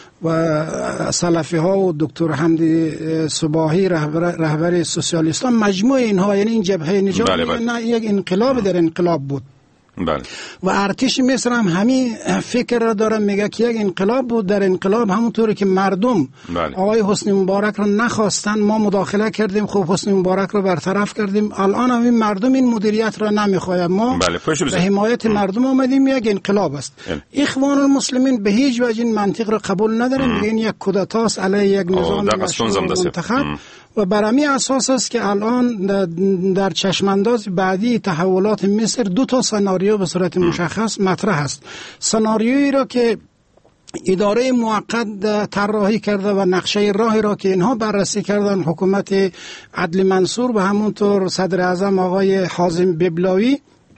و سلفی ها و دکتر حمدی صباحی رهبر رهبر سوسیالیستان، مجموعه اینها یعنی این جبهه نجات بله بله. یک انقلاب در انقلاب بود. بله. و ارتش مصر هم همین فکر را داره، میگه که یک انقلاب بود. در انقلاب همونطوری که مردم بله. آقای حسنی مبارک را نخواستن، ما مداخله کردیم، خب حسنی مبارک را برطرف کردیم. الان هم این مردم این مدیریت را نمیخواهند، ما بله. به حمایت مردم آمدیم. یک انقلاب است. ام. اخوان المسلمین به هیچ وجه این منطق را قبول ندارن، میگن یک کودتاست علیه یک نظام منتخب و بر همین اساس است که الان در چشمانداز بعدی تحولات مصر دو تا سناریو به صورت مشخص مطرح است. سناریویی را که اداره موقت طراحی کرده و نقشه راهی را که اینها بررسی کردن حکومت عدلی منصور و همونطور صدر اعظم آقای حازم ببلاوی،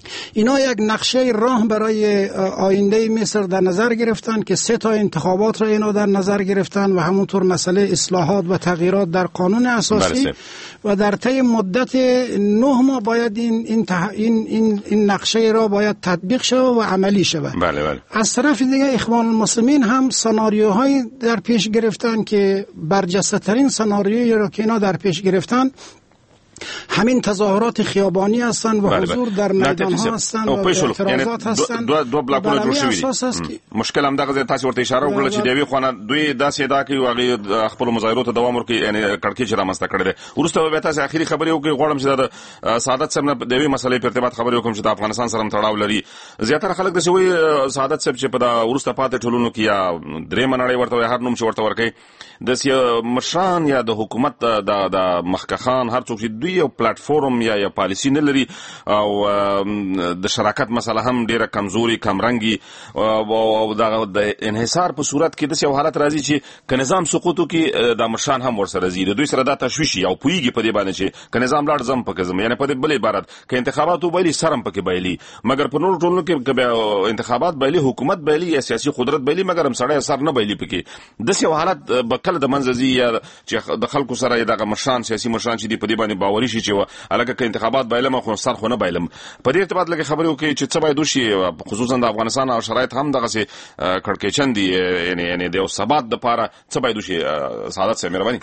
اینا یک نقشه راه برای آینده مصر در نظر گرفتن که سه تا انتخابات را اینا در نظر گرفتن و همونطور مسئله اصلاحات و تغییرات در قانون اساسی برسه. و در طی مدت نه ماه باید این این, این این این نقشه را باید تطبیق شود و عملی شود. بله بله. از طرف دیگه اخوان المسلمین هم سناریوهای در پیش گرفتن که برجسته ترین سناریویی را که اینا در پیش گرفتن همین تظاهرات خیابانی هستند و حضور در میدان ها هستند و اعتراضات هستند. دو دو بلاکونه جوړ شوي دي. مشکل هم دغه تاسو ورته اشاره وکړه چې دوی خو نه دوی داسې دا کوي واغې خپل مظاهرو ته دوام ورکړي، یعنی کړکېچ رامنځته کړی دی. وروسته به تاسو اخیری خبرې وکړئ. غواړم چې د سعادت صاحب نه د دې مسلې په ارتباط خبرې وکړم چې د افغانستان سره تړاو لري. زیاتره خلک د شوی سعادت صاحب چې په دا وروسته پاتې ټولونو کې یا درې منړې ورته هر نوم چې ورته ورکړي د مشران یا د حکومت د د مخکخان هر څوک چې دوی یو پلیټ فورم یا یا پالیسی نه لري او د شراکت مسله هم ډیره کمزوري کمرنګي او د انحصار په صورت کې د یو حالت راځي چې ک نظام سقوط کې د مشران هم ورسره زیاده دوی سره د تشویش او پویږي په دې باندې چې ک نظام لاړ زم پکې زم، یعنی په دې بل عبارت ک انتخابات وبایلی سرم پکې بایلی، مګر په نور ټولنو کې انتخابات بایلی حکومت بایلی یا سیاسي قدرت بایلی، مګر هم سړی اثر نه بایلی پکې. د یو حالت بکله د منځزي یا چې د خلکو سره دغه مشران سیاسي مشران چې دی په دې باندې باوري شي چې الګه ک انتخابات بایلم خو سر خو نه بایلم. په دې ارتباط لکه خبرې وکړي چې څه باید وشي، خصوصا د افغانستان او شرایط هم دغه سي کړکېچن دي، یعنی یعنی د یو ثبات د لپاره څه باید وشي. سعادت صاحب مهرباني.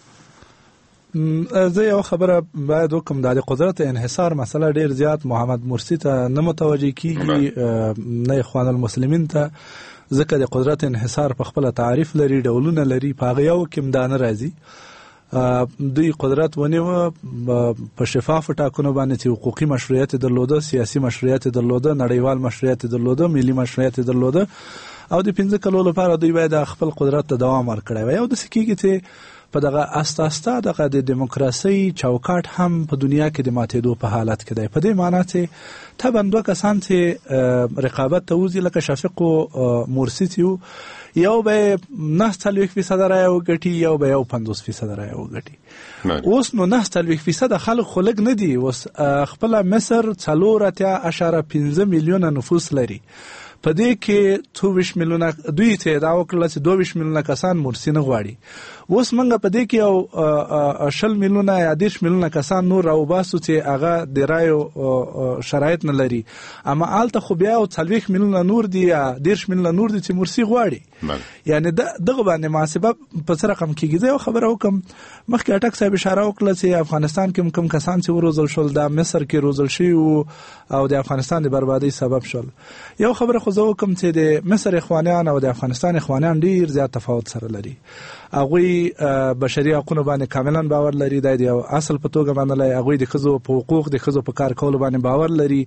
زه یو خبره باید وکم، د قدرت انحصار مسله ډیر زیات محمد مرسی ته نه متوجه کیږي، نه اخوان المسلمین ته، ځکه د قدرت انحصار په خپل تعریف لري، ډولونه لري، په هغه یو کې مدانه راځي. دوی قدرت ونیوه په شفاف ټاکنو باندې چې حقوقي مشروعیت درلوده، سیاسي مشروعیت درلوده، نړیوال مشروعیت درلوده، ملي مشروعیت درلوده، او د پنځه کلو لپاره دوی باید خپل قدرت ته دوام ورکړي وي. او د سکیږي چې په دغه استاستا دغه د دیموکراسي چوکاټ هم په دنیا کې د ماتېدو په حالت کې دی. په دې معنی چې طبعا دوه کسان چې رقابت ته وځي لکه شفیق او مرسی چې یو به نه څلوېښت فیصد رایه وګټي، یو به یو پنځوس فیصد رایه وګټي. اوس نو نه څلوېښت فیصد خلک خو لږ نه دي. اوس خپله مصر څلور اتیا اشاره پنځه میلیونه نفوس لري، په دې کې څو ویشت میلیونه دوی ته دا وکړل چې دوه ویشت میلیونه کسان مرسی نه غواړي. اوس موږ په دې کې یو شل میلیونه یا دېرش میلیونه کسان نور راوباسو چې هغه د رایو شرایط نه لري، اما هلته خو بیا یو څلوېښت میلیونه نور دي یا دېرش میلیونه نور دي چې مرسی غواړي. یعنی دغه باندې محاسبه په څه رقم کېږي. زه یو خبره وکړم، مخکې اټک صاحب اشاره وکړه چې افغانستان کې کوم کسان چې وروزل شول دا مصر کې روزل شوي وو او د افغانستان د بربادۍ سبب شول. یو خبره خو زه وکړم چې د مصر اخوانیان او د افغانستان اخوانیان ډیر زیات تفاوت سره لري. هغوی بشري حقوقو باندې کاملا باور لري، د یو اصل په توګه منلای. هغوی د ښځو په حقوق، د ښځو په کار کولو باندې باور لري.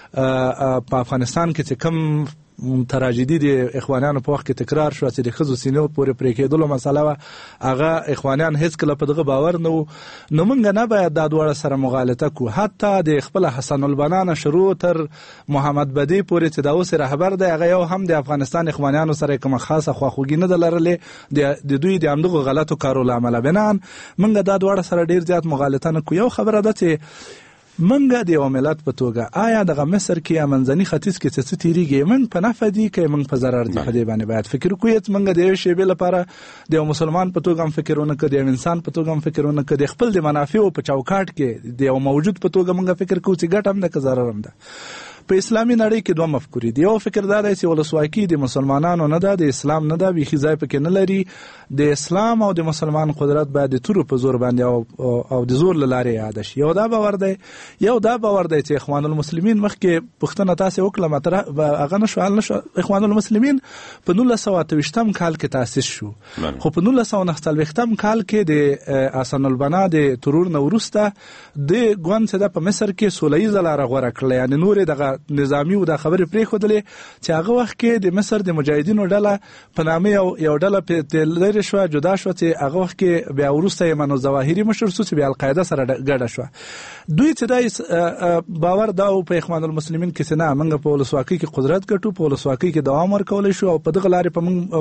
په افغانستان کې چې کم تراژیدي د اخوانیانو په وخت کې تکرار شو چې د ښځو سینو پورې پرې کېدلو مسله وه، هغه اخوانیان هېڅکله په دغه باور نه وو. نو موږ نه باید دا دواړه سره مغالطه کړو. حتی د خپله حسن البنا نه شروع تر محمد بدی پورې چې دا اوس رهبر دی، هغه یو هم د افغانستان اخوانیانو سره کومه خاصه خواخوږي نه ده لرلې د دوی د همدغو غلطو کارو له امله. بنان موږ دا دواړه سره ډېر زیات مغالطه نه کړو. یو خبره ده چې منګه د یو ملت په توګه آیا دغه مصر کې یا منځني ختیځ کې څه تیریږي، موږ په نفع دي که موږ په ضرر دي؟ په دې باندې باید فکر وکړو. موږ د یو شیبې لپاره د یو مسلمان په توګه هم فکر ونه کړو، د یو انسان په توګه هم فکر ونه کړو، د خپل د منافعو په چوکاټ کې د یو موجود په توګه موږ فکر کوو چې ګټه هم ده که ضرر هم ده. په اسلامي نړۍ کې دوه مفکورې دي. یو فکر دا دی چې ولسواکي د مسلمانانو نه ده، د اسلام نه ده، بیخي ځای پکې نه لري. د اسلام او د مسلمان قدرت باید د تورو په زور باندې او او د زور له لارې اعاده شي. یو دا باور دی. یو دا باور دی چې اخوان المسلمین مخکې پوښتنه تاسې وکړه مطرح هغه نه شو حل نه شو. اخوان المسلمین په نولس سوه اته ویشتم کال کې تاسیس شو، خو په نولس سوه نهه څلوېښتم کال کې د حسن البنا د ترور نه وروسته د ګوند چې ده په مصر کې سوله ییزه لاره غوره کړله. یعنې نورې دغه نظامی و دا خبرې پرېښودلې چې هغه وخت کې د مصر د مجاهدینو ډله په نامه یو یو ډله پرې لرې شوه، جدا شوه، چې هغه وخت کې بیا وروسته ایمن الظواهري مشر شو چې بیا القاعده سره ګډه شوه. دوی چې دا باور دا و په اخوان المسلمین کې چې نه موږ په ولسواکۍ کې قدرت ګټو، په ولسواکۍ کې دوام ورکولی شو او په دغه لارې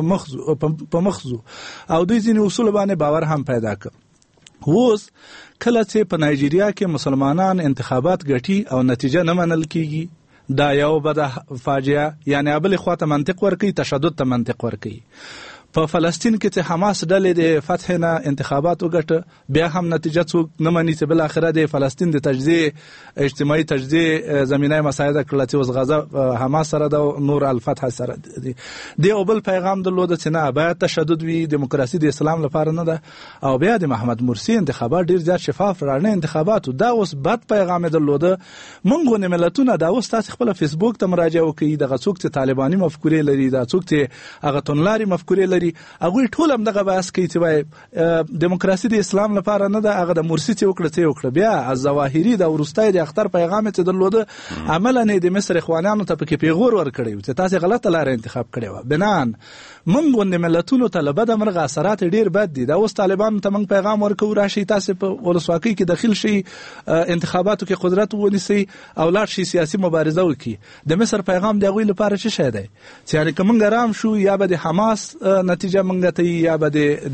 په مخ ځو، او دوی ځینې اصول باندې باور هم پیدا کړ. اوس کله چې په نایجیریا کې مسلمانان انتخابات ګټي او نتیجه نه منل کیږي، دا یو بده فاجعه، یعنی بل خواته منطق ورکوي، تشدد ته منطق ورکوي. په فلسطین کې چې حماس ډلې د فتح نه انتخابات وګټه، بیا هم نتیجه څوک نه مني چې بل اخره د فلسطین د تجزیه اجتماعي تجزیه زمینه مساعده کړل چې اوس غزه حماس سره د نور الفتح سره دی. دی او بل پیغام درلود چې نه باید تشدد وي، دیموکراسي د اسلام لپاره نه ده. او بیا د محمد مرسی انتخابات ډیر زیات شفاف رانه انتخابات، دا اوس بد پیغام درلود. مونږ نه ملتونه دا اوس تاسو خپل فیسبوک ته مراجعه وکړئ، دغه څوک چې طالباني مفکورې لري، دا څوک چې هغه تونلاري مفکورې لري، هغه ټول هم دغه بحث کوي چې وای دیموکراسي د اسلام لپاره نه ده، هغه د مرسی چې وکړه چې وکړه. بیا الظواهری د ورستای د اختر پیغام چې درلوده عملا نه د مصر اخوانانو ته پکې پیغور ورکړي چې تاسو غلطه لار انتخاب کړی و. بنان موږ غوند ملتونو ته له بده مرغه اثرات ډیر بد دي. دا اوس طالبان ته موږ پیغام ورکو راشي تاسو په ولسواکۍ کې داخل شي، انتخاباتو کې قدرت ونیسي او لاړ شي سیاسي مبارزه وکړي. د مصر پیغام دی غوی لپاره څه شی دی چې یعنی کوم ګرام شو یا به د حماس نتیجه منګه ته یا به د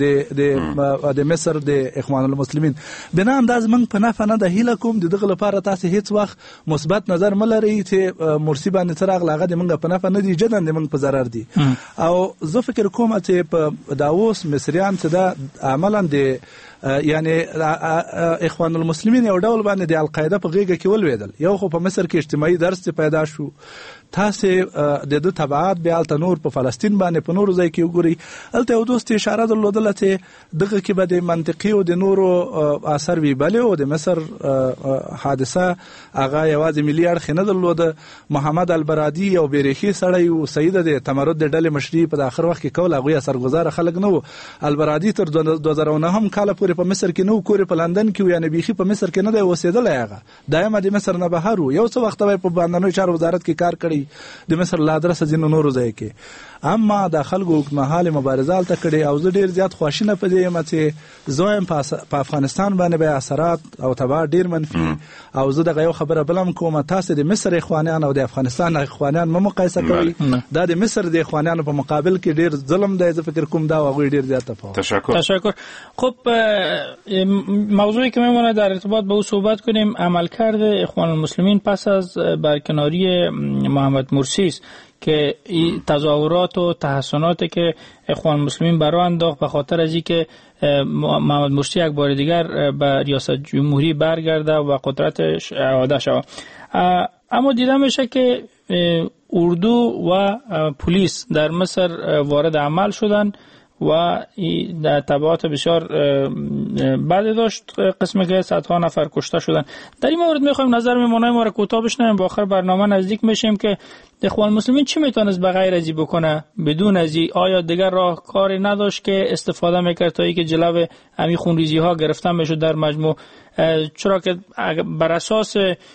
د د مصر د اخوان المسلمین. بنا انداز موږ په نفع نه د هیله کوم دغه لپاره تاسو هیڅ وخت مثبت نظر ملري چې مرسی باندې تر اغه د موږ په نفع نه دي، جدن د موږ په ضرر دي. او زه فکر کوم چې په داوس مصریان څه دا عملاً د یعنی اخوان المسلمین یو ډول باندې د القاعده په غیږ کې ولویدل. یو خو په مصر کې اجتماعي درس پیدا شو، تاسو د دې تبعات بیا ته نور په فلسطین باندې په نور ځای کې وګوري. الته یو دوست اشاره درلودله چې دغه کې به د منطقي او د نورو اثر وی بل او د مصر حادثه هغه یوازې ملي اړخ نه درلوده. محمد البرادي او بیرخي سړی او سید د تمرد د ډلې مشري په اخر وخت کې کول، هغه اثرګذار خلک نه وو. البرادي تر دوه زره و نه هم کال پورې په مصر کې نو کور په لندن کې، یعنی بیخي په مصر کې نه دی اوسېدل. هغه دایمه د مصر نه بهر وو. یو څه وخت په باندې چارو وزارت کې کار کړی د مصر لا درس ځینو نورو ځای کې، اما د خلکو محل مبارزه الته کړي. او زه ډیر زیات خواشینه پدې چې زویم په افغانستان باندې به اثرات او تبع ډیر منفي. او زه دغه یو خبره بلم کوم، تاسو د مصر اخوانیان او د افغانستان اخوانیان مو مقایسه کوي، دا د مصر د اخوانیانو په مقابل کې ډیر ظلم دی. زه فکر کوم دا واغوي ډیر زیات تفاوت. تشکر تشکر. خب موضوعی که میمونه در ارتباط به او صحبت کنیم، عملکرد اخوان المسلمین پس از برکناری محمد مرسی است که تظاهرات و تحسناتی که اخوان المسلمین برای انداخت به خاطر از اینکه محمد مرسی یک بار دیگر به ریاست جمهوری برگرده و قدرتش اعاده شود. اما دیده میشه که اردو و پلیس در مصر وارد عمل شدن و در تبعات بسیار بدی داشت، قسمی که صدها نفر کشته شدن. در این مورد میخوایم نظر میمونای ما را کوتاه بشنویم، با آخر برنامه نزدیک میشیم که اخوان المسلمین چی میتونست به غیر از این بکنه؟ بدون از این آیا دیگر راهکاری نداشت که استفاده میکرد تا اینکه جلو همین خونریزی ها گرفتن میشد در مجموع؟ چرا که بر اساس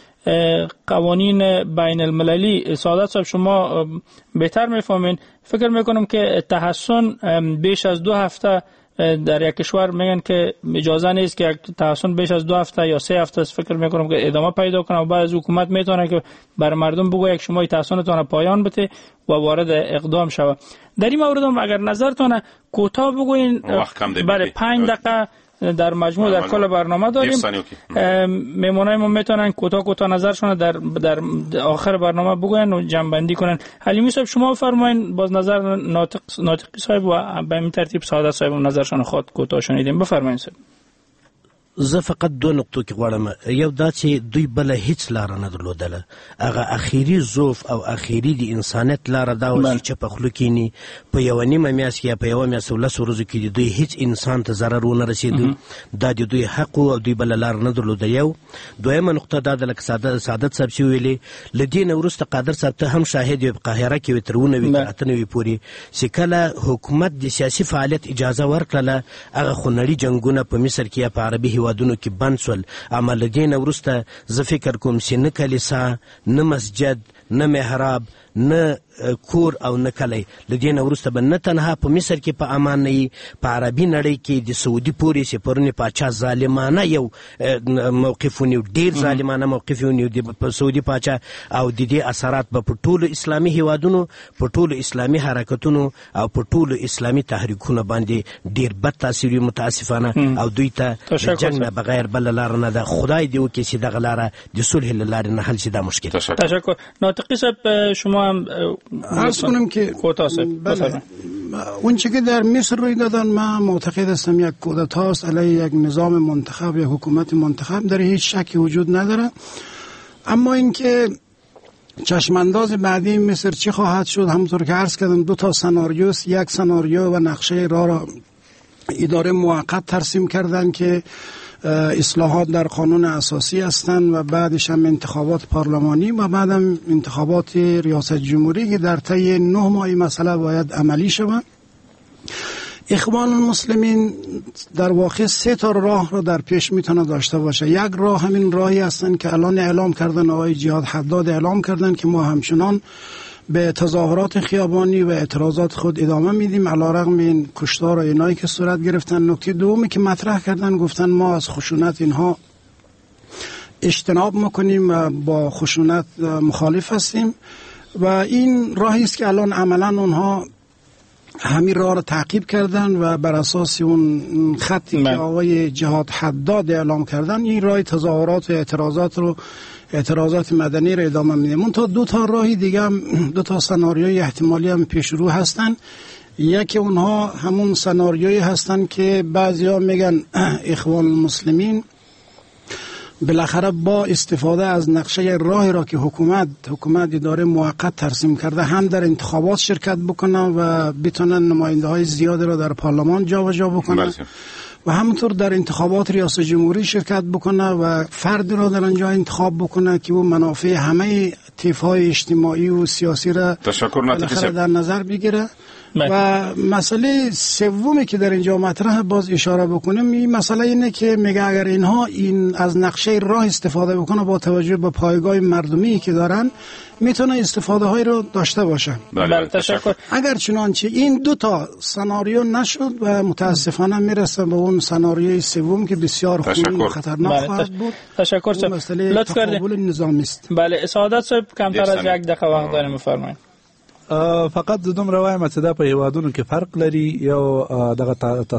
قوانین بین المللی، سعادت صاحب شما بهتر میفهمین، فکر میکنم که تحسن بیش از دو هفته در یک کشور میگن که اجازه نیست که یک تحسن بیش از دو هفته یا سه هفته فکر میکنم که ادامه پیدا کنه و بعد از حکومت میتونه که بر مردم بگه یک شما تحسنتون پایان بده و وارد اقدام شود. در این مورد هم اگر نظرتون کوتاه بگوین، برای پنج دقیقه در مجموع در کل برنامه داریم، میمونای ما میتونن کوتاه کوتاه نظرشون در در آخر برنامه بگوین و جنبندی کنن. حلیمی صاحب شما فرمایین، باز نظر ناطق ناطقی صاحب و به این ترتیب سعادت صاحب نظرشون خود کوتاه شنیدیم. بفرمایید صاحب. زه فقط دو نقطو کې غواړم. یو دا چې دوی بل هیڅ لار نه درلودله، هغه اخیری ضعف او اخیری د انسانیت لار دا و چې په خلو کې ني په یو نیمه میاشت کې په یو میاشت ولس ورځو کې دوی هیڅ انسان ته ضرر ونه رسیدو. دا د دوی حق او دوی بل لار نه درلوده. یو دویمه نقطه دا د سعادت سعادت صاحب چې ویلي لدین ورسته قادر صاحب ته هم شاهد په قاهره کې وترونه وی اتنوي پوری چې کله حکومت د سیاسي فعالیت اجازه ورکړه، هغه خونړي جنگونه په مصر کې په عربي هیوادونو کې بند شول. اما لدین ورسته زه فکر کوم چې نه کلیسا، نه مسجد، نه محراب، نه کور او نه کلی لدین ورسته به نه تنها په مصر کې په امان نه په عربي نړۍ کې د سعودي پورې سپرونې پاچا ظالمانه یو موقف ونیو، ډیر ظالمانه موقف ونیو د سعودي پاچا، او د دې اثرات به په ټولو اسلامي هیوادونو، په ټولو اسلامي حرکتونو او په ټولو اسلامي تحریکونو باندې ډیر بد تاثیر متاسفانه. او دوی ته د جنګ نه بغیر بل لار نه ده. خدای دې وکړي چې دغه لاره د صلح له لارې نه حل شي دا مشکل. تشکر. ناطق ناطقی صاحب شما هم عرض کنم که کوتا صاحب بله اون چه که در مصر روی دادن من معتقد هستم یک کودتاست علیه یک نظام منتخب یا حکومت منتخب، در هیچ شکی وجود نداره. اما اینکه چشمانداز بعدی مصر چی خواهد شد، همونطور که عرض کردم دو تا سناریوست. یک سناریو و نقشه راه را اداره موقت ترسیم کردن که اصلاحات در قانون اساسی هستند و بعدش هم انتخابات پارلمانی و بعدم انتخابات ریاست جمهوری که در طی نه ماه مسئله باید عملی شود. اخوان المسلمین در واقع سه تا راه رو در پیش میتونه داشته باشه. یک راه همین راهی هستن که الان اعلام کردن، آقای جهاد حداد اعلام کردن که ما همچنان به تظاهرات خیابانی و اعتراضات خود ادامه میدیم علیرغم این کشتار و اینایی که صورت گرفتن. نکته دومی که مطرح کردن گفتن ما از خشونت اینها اجتناب میکنیم و با خشونت مخالف هستیم و این راهی است که الان عملا اونها همین راه را تعقیب کردن و بر اساس اون خطی من. که آقای جهاد حداد اعلام کردن این راه تظاهرات و اعتراضات رو اعتراضات مدنی را ادامه میدیم. اون تا دو تا راهی دیگه هم دو تا سناریوی احتمالی هم پیش رو هستن. یکی اونها همون سناریویی هستن که بعضیا میگن اخوان المسلمین بالاخره با استفاده از نقشه راهی را که حکومت حکومت اداره موقت ترسیم کرده هم در انتخابات شرکت بکنه و بتونن نماینده های زیادی را در پارلمان جابجا بکنه و همونطور در انتخابات ریاست جمهوری شرکت بکنه و فرد را در آنجا انتخاب بکنه که او منافع همه طیف‌های اجتماعی و سیاسی را در نظر بگیره. و مسئله سومی که در اینجا مطرح باز اشاره بکنیم این مسئله اینه که میگه اگر اینها این از نقشه راه استفاده بکنه با توجه به پایگاه مردمی که دارن میتونه استفاده های رو داشته باشه. بله تشکر. اگر چنانچه این دو تا سناریو نشد و متاسفانه میرسه به اون سناریوی سوم که بسیار خونین خطرناک بله. خواهد بود. تشکر صاحب. لطف تقابل نظامی است. بله سعادت صاحب کمتر از یک دقیقه وقت داریم بفرمایید. فقط زدم روایم چې دا په هیوادونو کې فرق لري یو دغه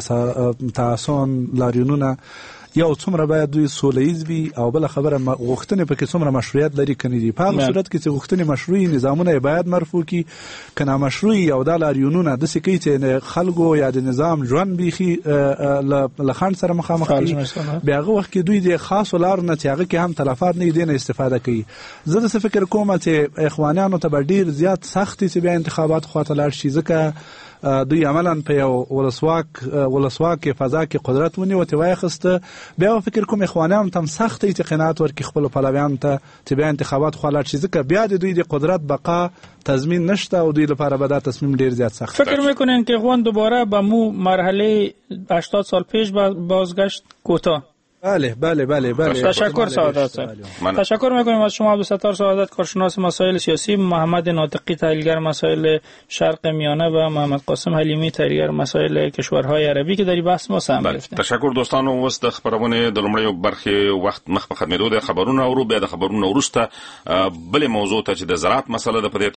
تعصب لاریونونه یو څومره باید دوی سوله‌ایز وي او بل خبره غوښتنې پکې څومره مشروعیت لري کني دي په هغه صورت کې چې غوښتنې مشروعي نظامونه باید مرفوع کی کنه مشروعي او د لاریونونه د سکی چې خلکو یا د نظام ژوند بيخي لخند سره مخامخ دي بیا هغه وخت کې دوی د خاص لار نه چې هغه کې هم تلفات نه دي نه استفاده کوي. زه د فکر کوم چې اخوانانو ته ډیر زیات سختي چې بیا انتخابات خواته لاړ شي ځکه دوی عملاً په یو ولسواک ولسواک فضا کې قدرت ونیو ته وایخسته بیا فکر کوم اخوانان تم سخت اعتقادات ورکړي خپل پلویان ته چې بیا انتخابات خلاص شي ځکه بیا د دوی د قدرت بقا تضمین نشته او دوی لپاره به دا تصمیم ډیر زیات سخت. فکر میکنین که اخوان دوباره به مو مرحله هشتاد سال پیش بازگشت کوتاه؟ بله بله بله بله. تشکر سعادت صاحب. تشکر میکنیم از شما عبدالستار سعادت کارشناس مسائل سیاسی، محمد ناطقی تحلیلگر مسائل شرق میانه و محمد قاسم حلیمی تحلیلگر مسائل کشورهای عربی که در این بحث ما سهم گرفتن. تشکر دوستانو. اوس د خبرونه د لومړیو برخې وخت مخ په ختمېدو د خبرونه اورو بیا د خبرونه وروسته بلې موضوع ته چې د زراعت مسله د په دې